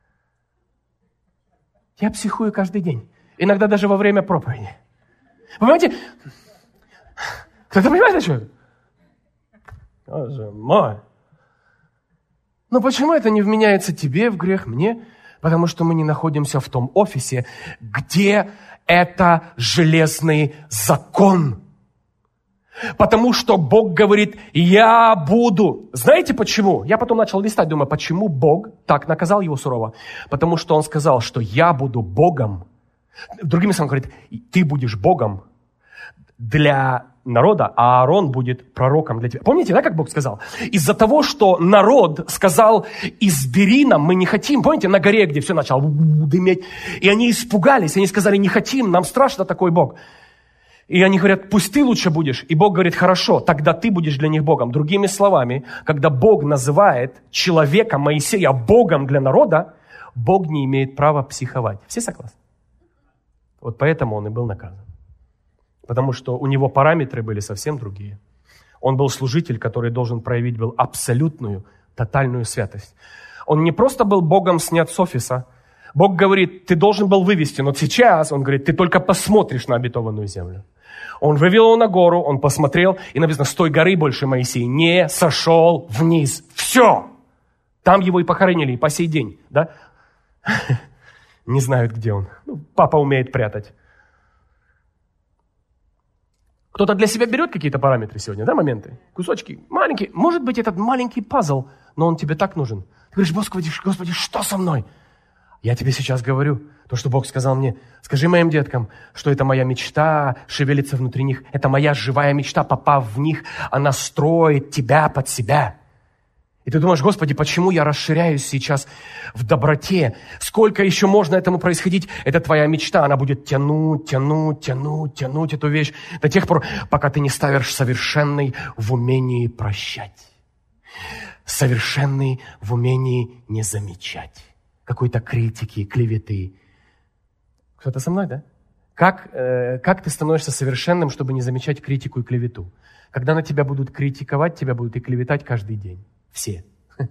Я психую каждый день. Иногда даже во время проповеди. Вы понимаете? Кто-то понимает, о чем? Боже мой. Но почему это не вменяется тебе в грех, мне? Потому что мы не находимся в том офисе, где это железный закон. Потому что Бог говорит, я буду. Знаете почему? Я потом начал листать, думаю, почему Бог так наказал его сурово? Потому что он сказал, что я буду Богом. Другими словами, говорит, ты будешь Богом для народа, а Аарон будет пророком для тебя. Помните, да, как Бог сказал? Из-за того, что народ сказал, избери нам, мы не хотим. Помните, на горе, где все начало дыметь. И они испугались, они сказали, не хотим, нам страшно такой Бог. И они говорят, пусть ты лучше будешь. И Бог говорит, хорошо, тогда ты будешь для них Богом. Другими словами, когда Бог называет человека Моисея Богом для народа, Бог не имеет права психовать. Все согласны? Вот поэтому он и был наказан. Потому что у него параметры были совсем другие. Он был служитель, который должен проявить был абсолютную, тотальную святость. Он не просто был Богом снят с офиса. Бог говорит, ты должен был вывести, но сейчас, он говорит, ты только посмотришь на обетованную землю. Он вывел его на гору, он посмотрел, и написано, с той горы больше Моисей не сошел вниз. Все! Там его и похоронили, и по сей день, да? Не знают, где он. Папа умеет прятать. Кто-то для себя берет какие-то параметры сегодня, да, моменты? Кусочки маленькие. Может быть, этот маленький пазл, но он тебе так нужен. Ты говоришь, Господи, Господи, что со мной? Я тебе сейчас говорю, то, что Бог сказал мне. Скажи моим деткам, что это моя мечта, шевелится внутри них. Это моя живая мечта, попав в них, она строит тебя под себя. И ты думаешь, Господи, почему я расширяюсь сейчас в доброте? Сколько еще можно этому происходить? Это твоя мечта, она будет тянуть, тянуть, тянуть, тянуть эту вещь до тех пор, пока ты не ставишь совершенный в умении прощать. Совершенный в умении не замечать какой-то критики, клеветы. Кто-то со мной, да? Как, э, как ты становишься совершенным, чтобы не замечать критику и клевету? Когда на тебя будут критиковать, тебя будут и клеветать каждый день. Все.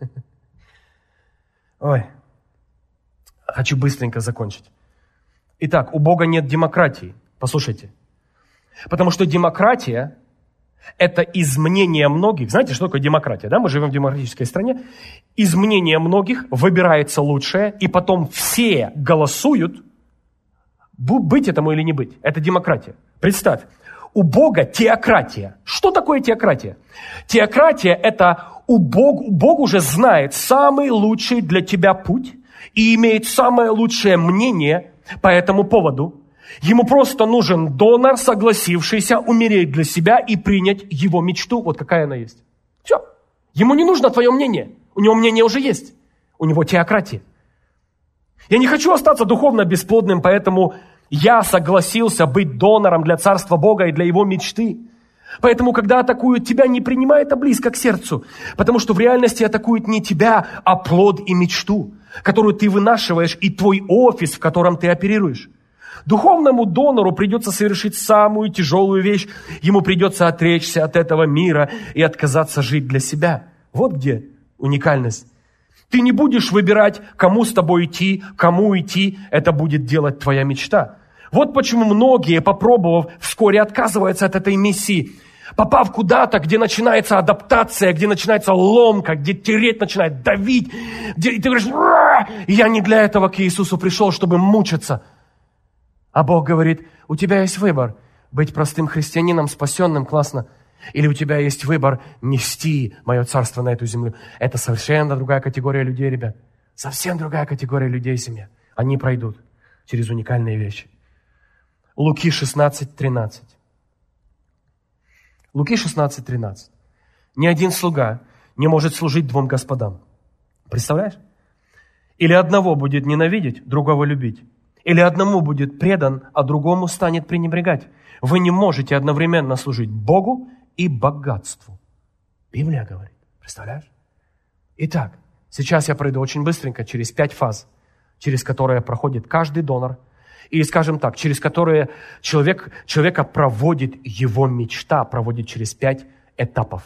Ой. Хочу быстренько закончить. Итак, у Бога нет демократии. Послушайте. Потому что демократия – это из мнения многих. Знаете, что такое демократия? Да? Мы живем в демократической стране. Из мнения многих выбирается лучшее, и потом все голосуют, быть этому или не быть. Это демократия. Представь, у Бога теократия. Что такое теократия? Теократия – это у Бог, Бог уже знает самый лучший для тебя путь и имеет самое лучшее мнение по этому поводу. Ему просто нужен донор, согласившийся умереть для себя и принять его мечту, вот какая она есть. Все. Ему не нужно твое мнение. У него мнение уже есть. У него теократия. Я не хочу остаться духовно бесплодным, поэтому я согласился быть донором для Царства Бога и для Его мечты. Поэтому, когда атакуют тебя, не принимай это близко к сердцу, потому что в реальности атакуют не тебя, а плод и мечту, которую ты вынашиваешь, и твой офис, в котором ты оперируешь. Духовному донору придется совершить самую тяжелую вещь. Ему придется отречься от этого мира и отказаться жить для себя. Вот где уникальность. Ты не будешь выбирать, кому с тобой идти, кому идти. Это будет делать твоя мечта. Вот почему многие, попробовав, вскоре отказываются от этой миссии. Попав куда-то, где начинается адаптация, где начинается ломка, где тереть начинает давить. Где, и ты говоришь, я не для этого к Иисусу пришел, чтобы мучиться. А Бог говорит, у тебя есть выбор. Быть простым христианином, спасенным, классно. Или у тебя есть выбор нести мое царство на эту землю. Это совершенно другая категория людей, ребят. Совсем другая категория людей и семья. Они пройдут через уникальные вещи. Луки шестнадцать тринадцать. Луки шестнадцать тринадцать. Ни один слуга не может служить двум господам. Представляешь? Или одного будет ненавидеть, другого любить. Или одному будет предан, а другому станет пренебрегать. Вы не можете одновременно служить Богу и богатству. Библия говорит. Представляешь? Итак, сейчас я пройду очень быстренько через пять фаз, через которые проходит каждый донор. И, скажем так, через которые человек, человека проводит его мечта, проводит через пять этапов.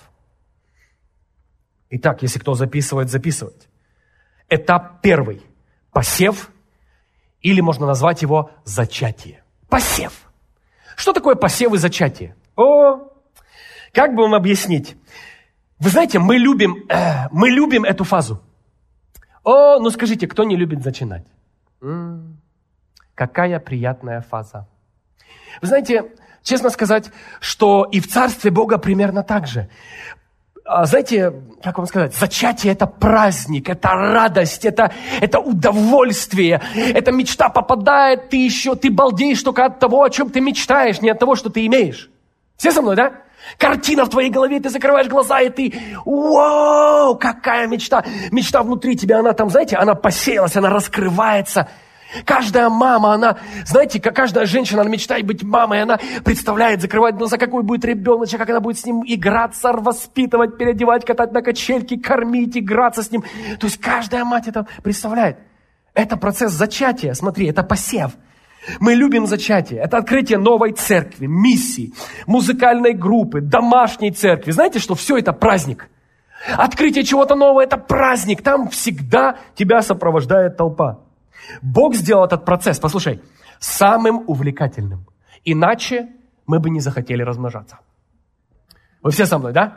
Итак, если кто записывает, записывать. Этап первый. Посев, или можно назвать его зачатие. Посев. Что такое посев и зачатие? О, как бы вам объяснить? Вы знаете, мы любим, э, мы любим эту фазу. О, ну скажите, кто не любит зачинать? М-м, какая приятная фаза. Вы знаете, честно сказать, что и в Царстве Бога примерно так же. Знаете, как вам сказать, зачатие – это праздник, это радость, это, это удовольствие, эта мечта попадает, ты еще, ты балдеешь только от того, о чем ты мечтаешь, не от того, что ты имеешь. Все со мной, да? Картина в твоей голове, ты закрываешь глаза, и ты, вау, какая мечта. Мечта внутри тебя, она там, знаете, она посеялась, она раскрывается. Каждая мама, она, знаете, как каждая женщина, она мечтает быть мамой, она представляет, закрывает глаза, какой будет ребеночек, как она будет с ним играться, воспитывать, переодевать, катать на качельке, кормить, играться с ним. То есть каждая мать это представляет. Это процесс зачатия, смотри, это посев. Мы любим зачатие. Это открытие новой церкви, миссии, музыкальной группы, домашней церкви. Знаете, что все это праздник. Открытие чего-то нового – это праздник. Там всегда тебя сопровождает толпа. Бог сделал этот процесс, послушай, самым увлекательным. Иначе мы бы не захотели размножаться. Вы все со мной, да?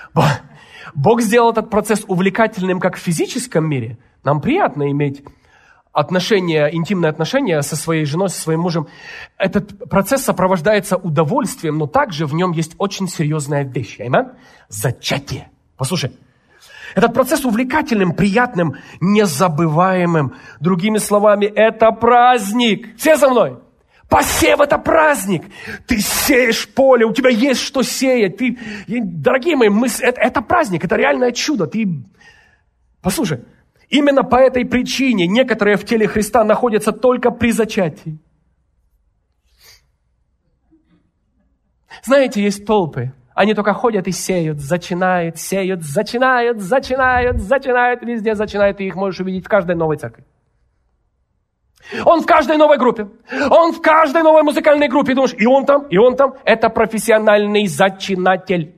Бог сделал этот процесс увлекательным как в физическом мире. Нам приятно иметь отношения, интимные отношения со своей женой, со своим мужем. Этот процесс сопровождается удовольствием, но также в нем есть очень серьезная вещь. Аминь? Зачатие. Послушай. Этот процесс увлекательным, приятным, незабываемым. Другими словами, это праздник. Все со мной? Посев – это праздник. Ты сеешь поле, у тебя есть что сеять. Ты, дорогие мои, мы, это, это праздник, это реальное чудо. Ты, послушай, именно по этой причине некоторые в теле Христа находятся только при зачатии. Знаете, есть толпы. Они только ходят и сеют, зачинают, сеют, зачинают, зачинают, зачинают, везде зачинают. Ты их можешь увидеть в каждой новой церкви. Он в каждой новой группе. Он в каждой новой музыкальной группе. Думаешь, и он там, и он там. Это профессиональный зачинатель.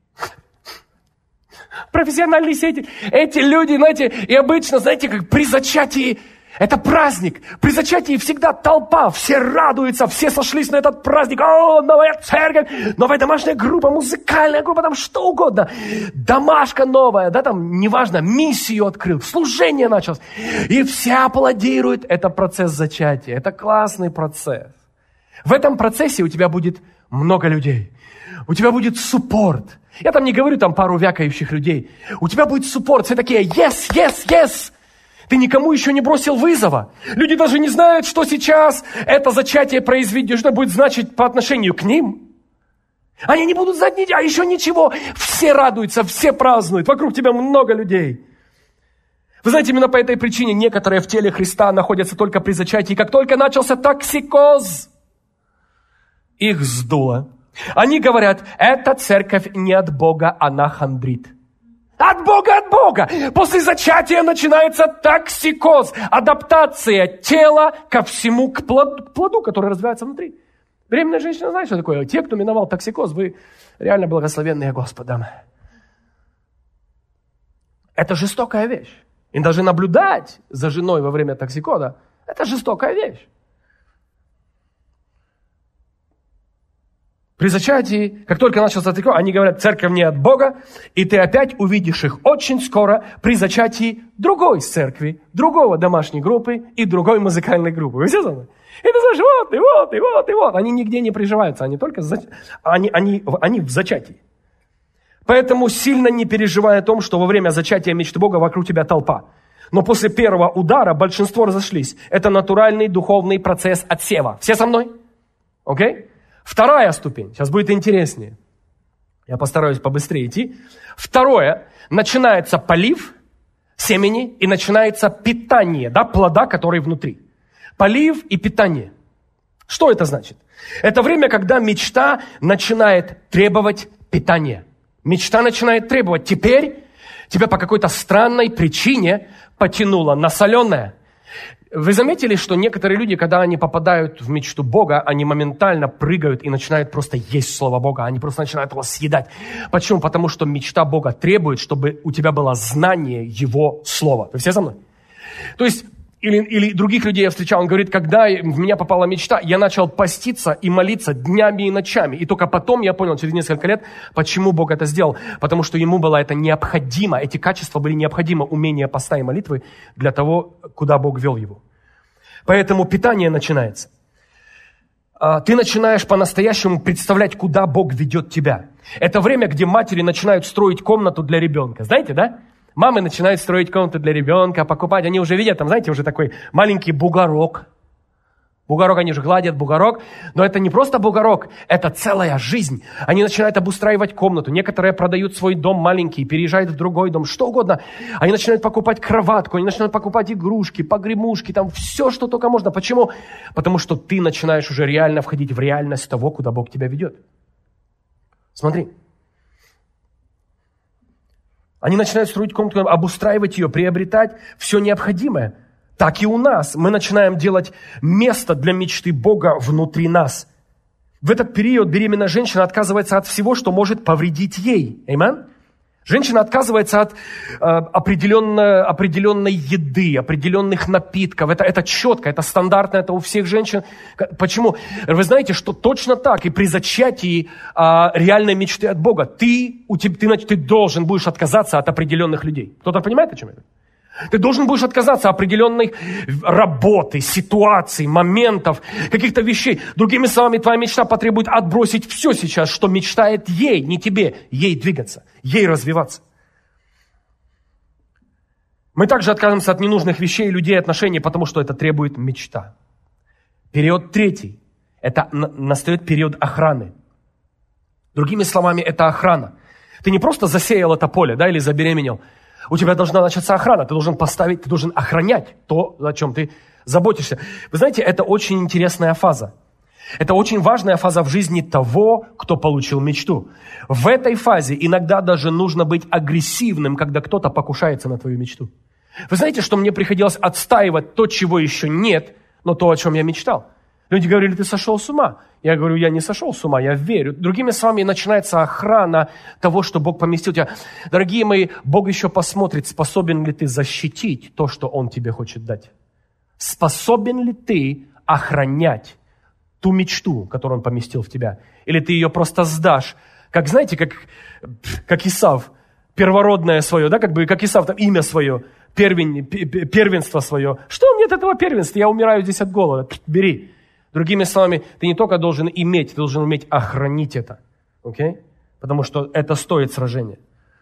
Профессиональный сеятель. Эти люди, знаете, и обычно, знаете, как при зачатии, это праздник. При зачатии всегда толпа, все радуются, все сошлись на этот праздник. О, новая церковь, новая домашняя группа, музыкальная группа, там что угодно. Домашка новая, да, там, неважно, миссию открыл, служение началось. И все аплодируют. Это процесс зачатия, это классный процесс. В этом процессе у тебя будет много людей. У тебя будет суппорт. Я там не говорю там пару вякающих людей. У тебя будет суппорт, все такие yes, yes, yes. Ты никому еще не бросил вызова. Люди даже не знают, что сейчас это зачатие произведет, что будет значить по отношению к ним. Они не будут знать, а еще ничего. Все радуются, все празднуют. Вокруг тебя много людей. Вы знаете, именно по этой причине некоторые в теле Христа находятся только при зачатии. Как только начался токсикоз, их сдуло. Они говорят, эта церковь не от Бога, она хандрит. От Бога, от Бога. После зачатия начинается токсикоз, адаптация тела ко всему, к плоду, к плоду, который развивается внутри. Беременная женщина знает, что такое? Те, кто миновал токсикоз, вы реально благословенные Господом. Это жестокая вещь. И даже наблюдать за женой во время токсикоза, это жестокая вещь. При зачатии, как только начался токсикоз, они говорят, церковь не от Бога, и ты опять увидишь их очень скоро при зачатии другой церкви, другого домашней группы и другой музыкальной группы. Вы все за мной? И ты знаешь, вот, и вот, и вот, и вот. Они нигде не приживаются, они только за... они, они, они в зачатии. Поэтому сильно не переживай о том, что во время зачатия мечты Бога вокруг тебя толпа. Но после первого удара большинство разошлись. Это натуральный духовный процесс отсева. Все со мной? Окей? Okay? Вторая ступень. Сейчас будет интереснее. Я постараюсь побыстрее идти. Второе. Начинается полив семени и начинается питание, да, плода, который внутри. Полив и питание. Что это значит? Это время, когда мечта начинает требовать питания. Мечта начинает требовать. Теперь тебя по какой-то странной причине потянуло на соленое. Вы заметили, что некоторые люди, когда они попадают в мечту Бога, они моментально прыгают и начинают просто есть Слово Бога. Они просто начинают его съедать. Почему? Потому что мечта Бога требует, чтобы у тебя было знание Его Слова. Вы все за мной? То есть, или, или других людей я встречал, он говорит, когда в меня попала мечта, я начал поститься и молиться днями и ночами. И только потом я понял, через несколько лет, почему Бог это сделал. Потому что ему было это необходимо, эти качества были необходимы, умение поста и молитвы для того, куда Бог вел его. Поэтому питание начинается. Ты начинаешь по-настоящему представлять, куда Бог ведет тебя. Это время, где матери начинают строить комнату для ребенка. Знаете, да? Мамы начинают строить комнату для ребенка, покупать. Они уже видят, там, знаете, уже такой маленький бугорок. Бугорок, они же гладят бугорок. Но это не просто бугорок, это целая жизнь. Они начинают обустраивать комнату. Некоторые продают свой дом маленький, переезжают в другой дом, что угодно. Они начинают покупать кроватку, они начинают покупать игрушки, погремушки, там все, что только можно. Почему? Потому что ты начинаешь уже реально входить в реальность того, куда Бог тебя ведет. Смотри. Они начинают строить комнату, обустраивать ее, приобретать все необходимое. Так и у нас. Мы начинаем делать место для мечты Бога внутри нас. В этот период беременная женщина отказывается от всего, что может повредить ей. Аминь? Женщина отказывается от э, определенной, определенной еды, определенных напитков. Это, это четко, это стандартно, это у всех женщин. Почему? Вы знаете, что точно так и при зачатии э, реальной мечты от Бога ты, у тебя, ты, ты должен будешь отказаться от определенных людей. Кто-то понимает, о чем я говорю? Ты должен будешь отказаться от определенной работы, ситуаций, моментов, каких-то вещей. Другими словами, твоя мечта потребует отбросить все сейчас, что мечтает ей, не тебе, ей двигаться, ей развиваться. Мы также отказываемся от ненужных вещей, людей, отношений, потому что это требует мечта. Период третий. Это настает период охраны. Другими словами, это охрана. Ты не просто засеял это поле, да, или забеременел. У тебя должна начаться охрана. Ты должен поставить, ты должен охранять то, о чем ты заботишься. Вы знаете, это очень интересная фаза. Это очень важная фаза в жизни того, кто получил мечту. В этой фазе иногда даже нужно быть агрессивным, когда кто-то покушается на твою мечту. Вы знаете, что мне приходилось отстаивать то, чего еще нет, но то, о чем я мечтал. Люди говорили, ты сошел с ума. Я говорю, я не сошел с ума, я верю. Другими словами, начинается охрана того, что Бог поместил тебя. Дорогие мои, Бог еще посмотрит, способен ли ты защитить то, что Он тебе хочет дать. Способен ли ты охранять ту мечту, которую Он поместил в тебя? Или ты ее просто сдашь? Как, знаете, как, как Исав, первородное свое, да, как бы, как Исав, там, имя свое, первен, первенство свое. Что мне от этого первенства? Я умираю здесь от голода. Бери. Другими словами, ты не только должен иметь, ты должен уметь охранить это. Okay? Потому что это стоит сражения.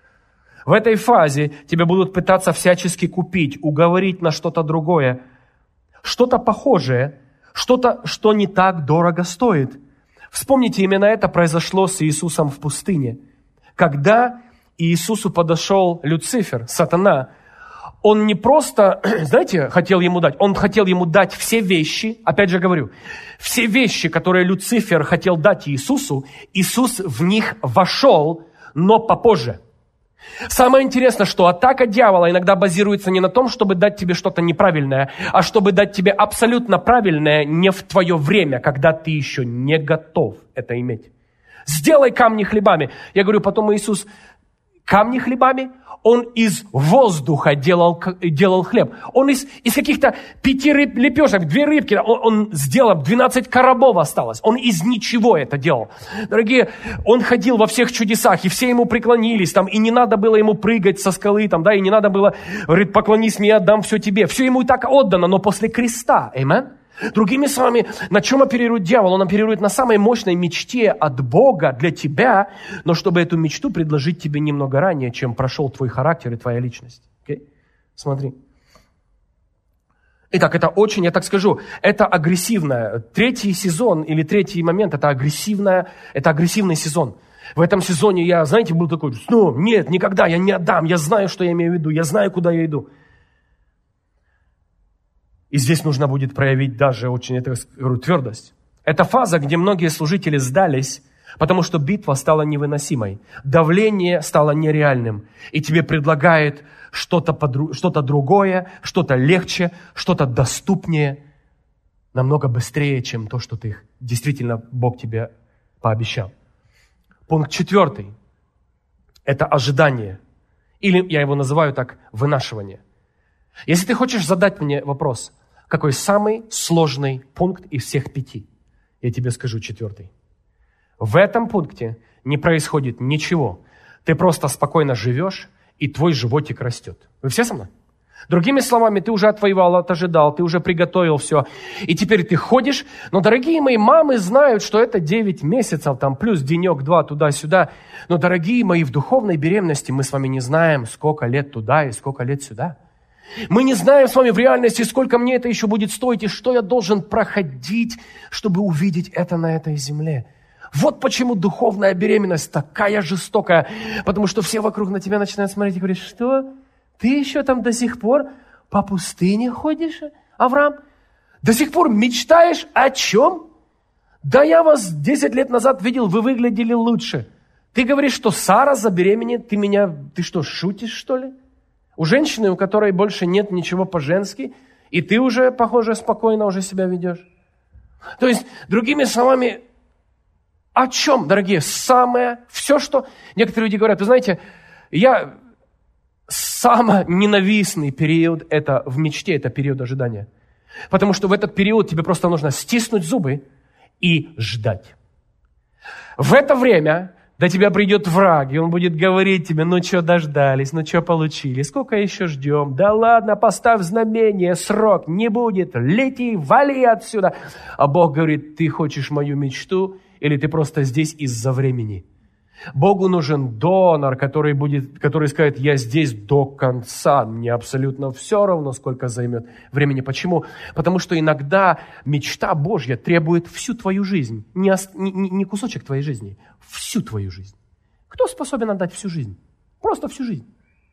В этой фазе тебя будут пытаться всячески купить, уговорить на что-то другое. Что-то похожее, что-то, что не так дорого стоит. Вспомните, именно это произошло с Иисусом в пустыне. Когда Иисусу подошел Люцифер, сатана, он не просто, знаете, хотел ему дать, он хотел ему дать все вещи, опять же говорю, все вещи, которые Люцифер хотел дать Иисусу, Иисус в них вошел, но попозже. Самое интересное, что атака дьявола иногда базируется не на том, чтобы дать тебе что-то неправильное, а чтобы дать тебе абсолютно правильное не в твое время, когда ты еще не готов это иметь. Сделай камни хлебами. Я говорю, потом Иисус, камни хлебами? Он из воздуха делал, делал хлеб. Он из, из каких-то пяти рыб, лепешек, две рыбки, он, он сделал, двенадцать коробов осталось. Он из ничего это делал. Дорогие, он ходил во всех чудесах, и все ему преклонились, там, и не надо было ему прыгать со скалы, там, да, и не надо было, говорит, поклонись мне, я отдам все тебе. Все ему и так отдано, но после креста, аминь. Другими словами, на чем оперирует дьявол? Он оперирует на самой мощной мечте от Бога для тебя, но чтобы эту мечту предложить тебе немного ранее, чем прошел твой характер и твоя личность. Okay? Смотри. Итак, это очень, я так скажу, это агрессивное. Третий сезон или третий момент, это агрессивное, это агрессивный сезон. В этом сезоне я, знаете, был такой, ну, нет, никогда, я не отдам, я знаю, что я имею в виду, я знаю, куда я иду. И здесь нужно будет проявить даже очень, я так говорю, твердость. Это фаза, где многие служители сдались, потому что битва стала невыносимой. Давление стало нереальным. И тебе предлагает что-то, подру... что-то другое, что-то легче, что-то доступнее, намного быстрее, чем то, что ты действительно Бог тебе пообещал. Пункт четвертый. Это ожидание. Или я его называю так, вынашивание. Если ты хочешь задать мне вопрос, какой самый сложный пункт из всех пяти, я тебе скажу четвертый. В этом пункте не происходит ничего. Ты просто спокойно живешь, и твой животик растет. Вы все со мной? Другими словами, ты уже отвоевал, отожидал, ты уже приготовил все. И теперь ты ходишь. Но, дорогие мои, мамы знают, что это девять месяцев, там плюс денек-два туда-сюда. Но, дорогие мои, в духовной беременности мы с вами не знаем, сколько лет туда и сколько лет сюда. Мы не знаем с вами в реальности, сколько мне это еще будет стоить, и что я должен проходить, чтобы увидеть это на этой земле. Вот почему духовная беременность такая жестокая, потому что все вокруг на тебя начинают смотреть и говорить, что ты еще там до сих пор по пустыне ходишь, Авраам? До сих пор мечтаешь о чем? Да я вас десять лет назад видел, вы выглядели лучше. Ты говоришь, что Сара забеременеет, ты меня, ты что, шутишь, что ли? У женщины, у которой больше нет ничего по-женски, и ты уже, похоже, спокойно уже себя ведешь. То есть, другими словами, о чем, дорогие? Самое, все, что... Некоторые люди говорят, вы знаете, я... Самый ненавистный период это в мечте, это период ожидания. Потому что в этот период тебе просто нужно стиснуть зубы и ждать. В это время до тебя придет враг, и он будет говорить тебе, ну что дождались, ну что получили, сколько еще ждем? Да ладно, поставь знамение, срок, не будет, лети, вали отсюда. А Бог говорит, ты хочешь мою мечту, или ты просто здесь из-за времени? Богу нужен донор, который, будет, который скажет, я здесь до конца, мне абсолютно все равно, сколько займет времени. Почему? Потому что иногда мечта Божья требует всю твою жизнь, не, не, не кусочек твоей жизни, всю твою жизнь. Кто способен отдать всю жизнь? Просто всю жизнь.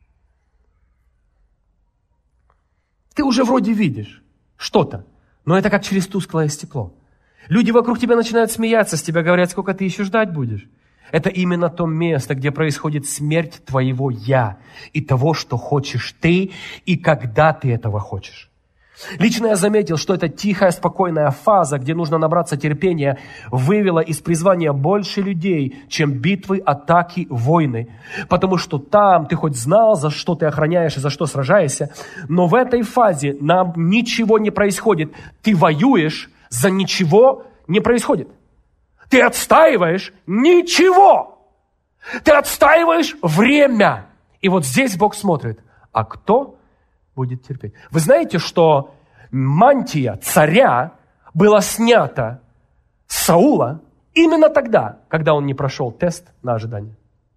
Ты уже вроде видишь что-то, но это как через тусклое стекло. Люди вокруг тебя начинают смеяться с тебя, говорят, сколько ты еще ждать будешь. Это именно то место, где происходит смерть твоего «я» и того, что хочешь ты, и когда ты этого хочешь. Лично я заметил, что эта тихая, спокойная фаза, где нужно набраться терпения, вывела из призвания больше людей, чем битвы, атаки, войны. Потому что там ты хоть знал, за что ты охраняешь и за что сражаешься, но в этой фазе нам ничего не происходит. Ты воюешь, за ничего не происходит. Ты отстаиваешь ничего. Ты отстаиваешь время. И вот здесь Бог смотрит, а кто будет терпеть? Вы знаете, что мантия царя была снята с Саула именно тогда, когда он не прошел тест на ожидание.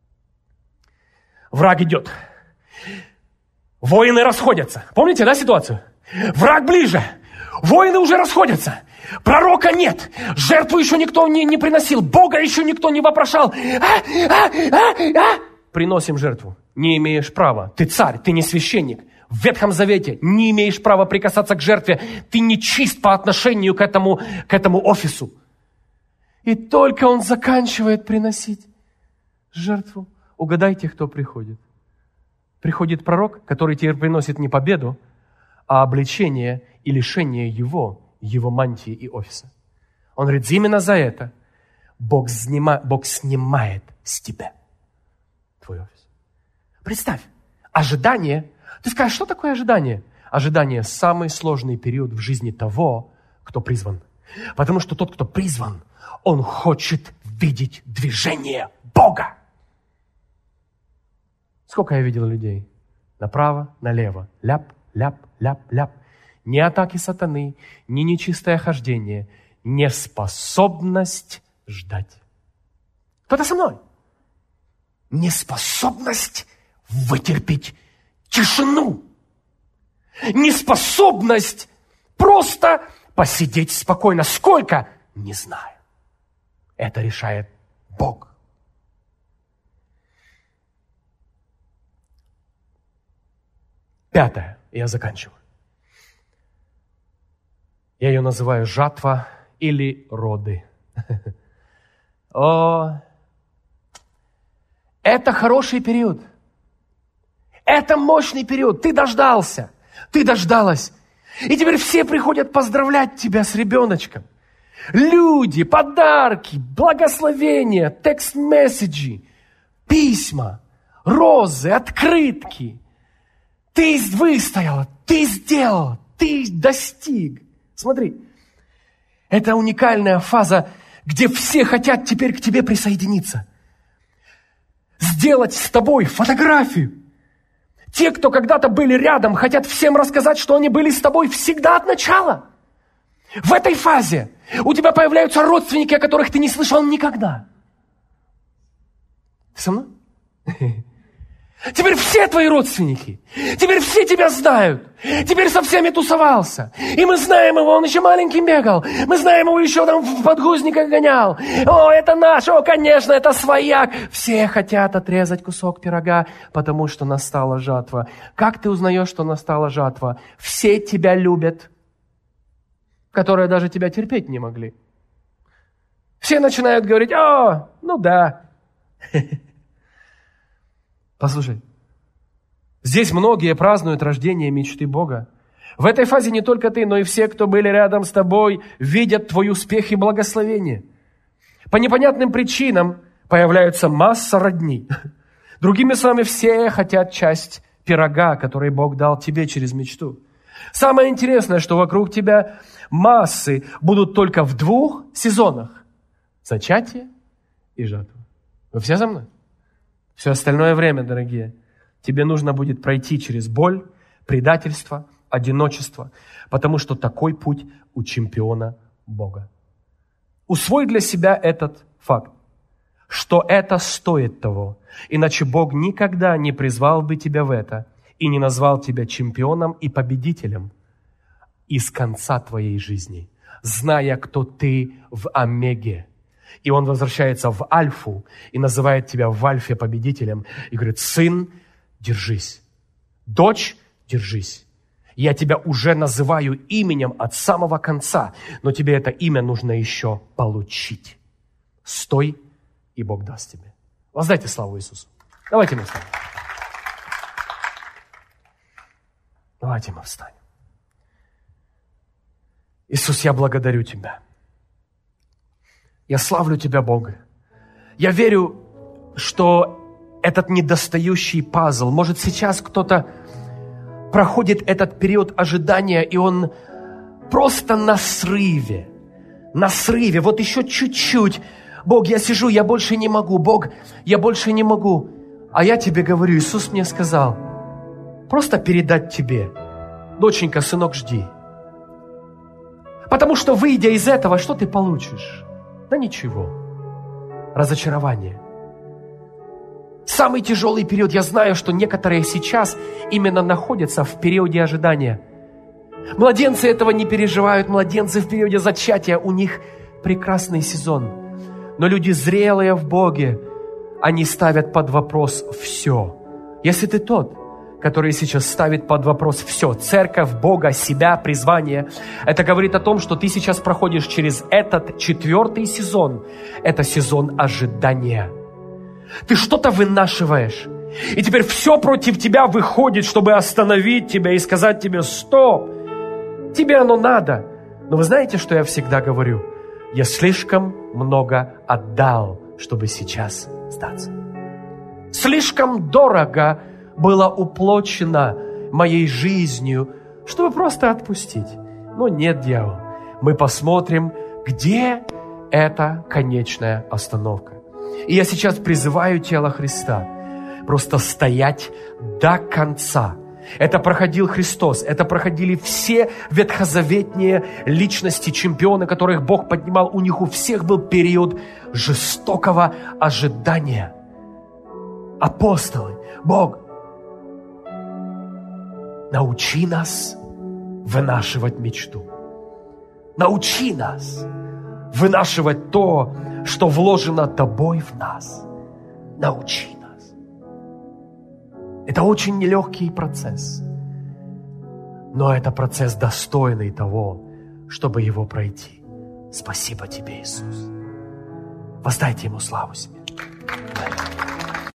Враг идет. Воины расходятся. Помните, да, ситуацию? Враг ближе. Воины уже расходятся. Пророка нет. Жертву еще никто не, не приносил. Бога еще никто не вопрошал. А, а, а, а. Приносим жертву. Не имеешь права. Ты царь, ты не священник. В Ветхом Завете не имеешь права прикасаться к жертве. Ты не чист по отношению к этому, к этому офису. И только он заканчивает приносить жертву. Угадайте, кто приходит. Приходит пророк, который теперь приносит не победу, а обличение и лишение его, его мантии и офиса. Он говорит, именно за это Бог, снима, Бог снимает с тебя твой офис. Представь, ожидание. Ты скажешь, что такое ожидание? Ожидание – самый сложный период в жизни того, кто призван. Потому что тот, кто призван, он хочет видеть движение Бога. Сколько я видел людей? Направо, налево. Ляп, ляп, ляп, ляп. Ни атаки сатаны, ни нечистое хождение, неспособность ждать. Кто-то со мной? Неспособность вытерпеть тишину. Неспособность просто посидеть спокойно. Сколько? Не знаю. Это решает Бог. Пятое. Я заканчиваю. Я ее называю жатва или роды. О, это хороший период. Это мощный период. Ты дождался. Ты дождалась. И теперь все приходят поздравлять тебя с ребеночком. Люди, подарки, благословения, текст-месседжи, письма, розы, открытки. Ты выстояла, ты сделала, ты достиг. Смотри, это уникальная фаза, где все хотят теперь к тебе присоединиться. Сделать с тобой фотографию. Те, кто когда-то были рядом, хотят всем рассказать, что они были с тобой всегда от начала. В этой фазе у тебя появляются родственники, о которых ты не слышал никогда. Ты со мной? Теперь все твои родственники. Теперь все тебя знают. Теперь со всеми тусовался. И мы знаем его, он еще маленький бегал. Мы знаем его, еще там в подгузниках гонял. О, это наш, о, конечно, это свояк. Все хотят отрезать кусок пирога, потому что настала жатва. Как ты узнаешь, что настала жатва? Все тебя любят, которые даже тебя терпеть не могли. Все начинают говорить: о, ну да. Послушай, здесь многие празднуют рождение мечты Бога. В этой фазе не только ты, но и все, кто были рядом с тобой, видят твой успех и благословение. По непонятным причинам появляется масса родни. Другими словами, все хотят часть пирога, который Бог дал тебе через мечту. Самое интересное, что вокруг тебя массы будут только в двух сезонах. Зачатие и жатва. Вы все за мной? Все остальное время, дорогие, тебе нужно будет пройти через боль, предательство, одиночество, потому что такой путь у чемпиона Бога. Усвой для себя этот факт, что это стоит того, иначе Бог никогда не призвал бы тебя в это и не назвал тебя чемпионом и победителем из конца твоей жизни, зная, кто ты в омеге. И Он возвращается в Альфу и называет тебя в Альфе победителем. И говорит: сын, держись. Дочь, держись. Я тебя уже называю именем от самого конца, но тебе это имя нужно еще получить. Стой, и Бог даст тебе. Воздайте славу Иисусу. Давайте мы встанем. Давайте мы встанем. Иисус, я благодарю Тебя. Я славлю Тебя, Бог. Я верю, что этот недостающий пазл, может, сейчас кто-то проходит этот период ожидания, и он просто на срыве, на срыве, вот еще чуть-чуть. Бог, я сижу, я больше не могу. Бог, я больше не могу. А я тебе говорю, Иисус мне сказал, просто передать тебе: доченька, сынок, жди. Потому что, выйдя из этого, что ты получишь? Да ничего. Разочарование. Самый тяжелый период, я знаю, что некоторые сейчас именно находятся в периоде ожидания. Младенцы этого не переживают, младенцы в периоде зачатия, у них прекрасный сезон. Но люди, зрелые в Боге, они ставят под вопрос все. Если ты тот, который сейчас ставит под вопрос все, церковь, Бога, себя, призвание, это говорит о том, что ты сейчас проходишь через этот четвертый сезон. Это сезон ожидания. Ты что-то вынашиваешь, и теперь все против тебя выходит, чтобы остановить тебя и сказать тебе: стоп, тебе оно надо. Но вы знаете, что я всегда говорю? Я слишком много отдал, чтобы сейчас сдаться. Слишком дорого было уплачено моей жизнью, чтобы просто отпустить. Но нет, дьявол. Мы посмотрим, где эта конечная остановка. И я сейчас призываю тело Христа просто стоять до конца. Это проходил Христос, это проходили все ветхозаветные личности, чемпионы, которых Бог поднимал. У них у всех был период жестокого ожидания. Апостолы, Бог, научи нас вынашивать мечту. Научи нас вынашивать то, что вложено Тобой в нас. Научи нас. Это очень нелегкий процесс. Но это процесс достойный того, чтобы его пройти. Спасибо тебе, Иисус. Воздайте ему славу себе.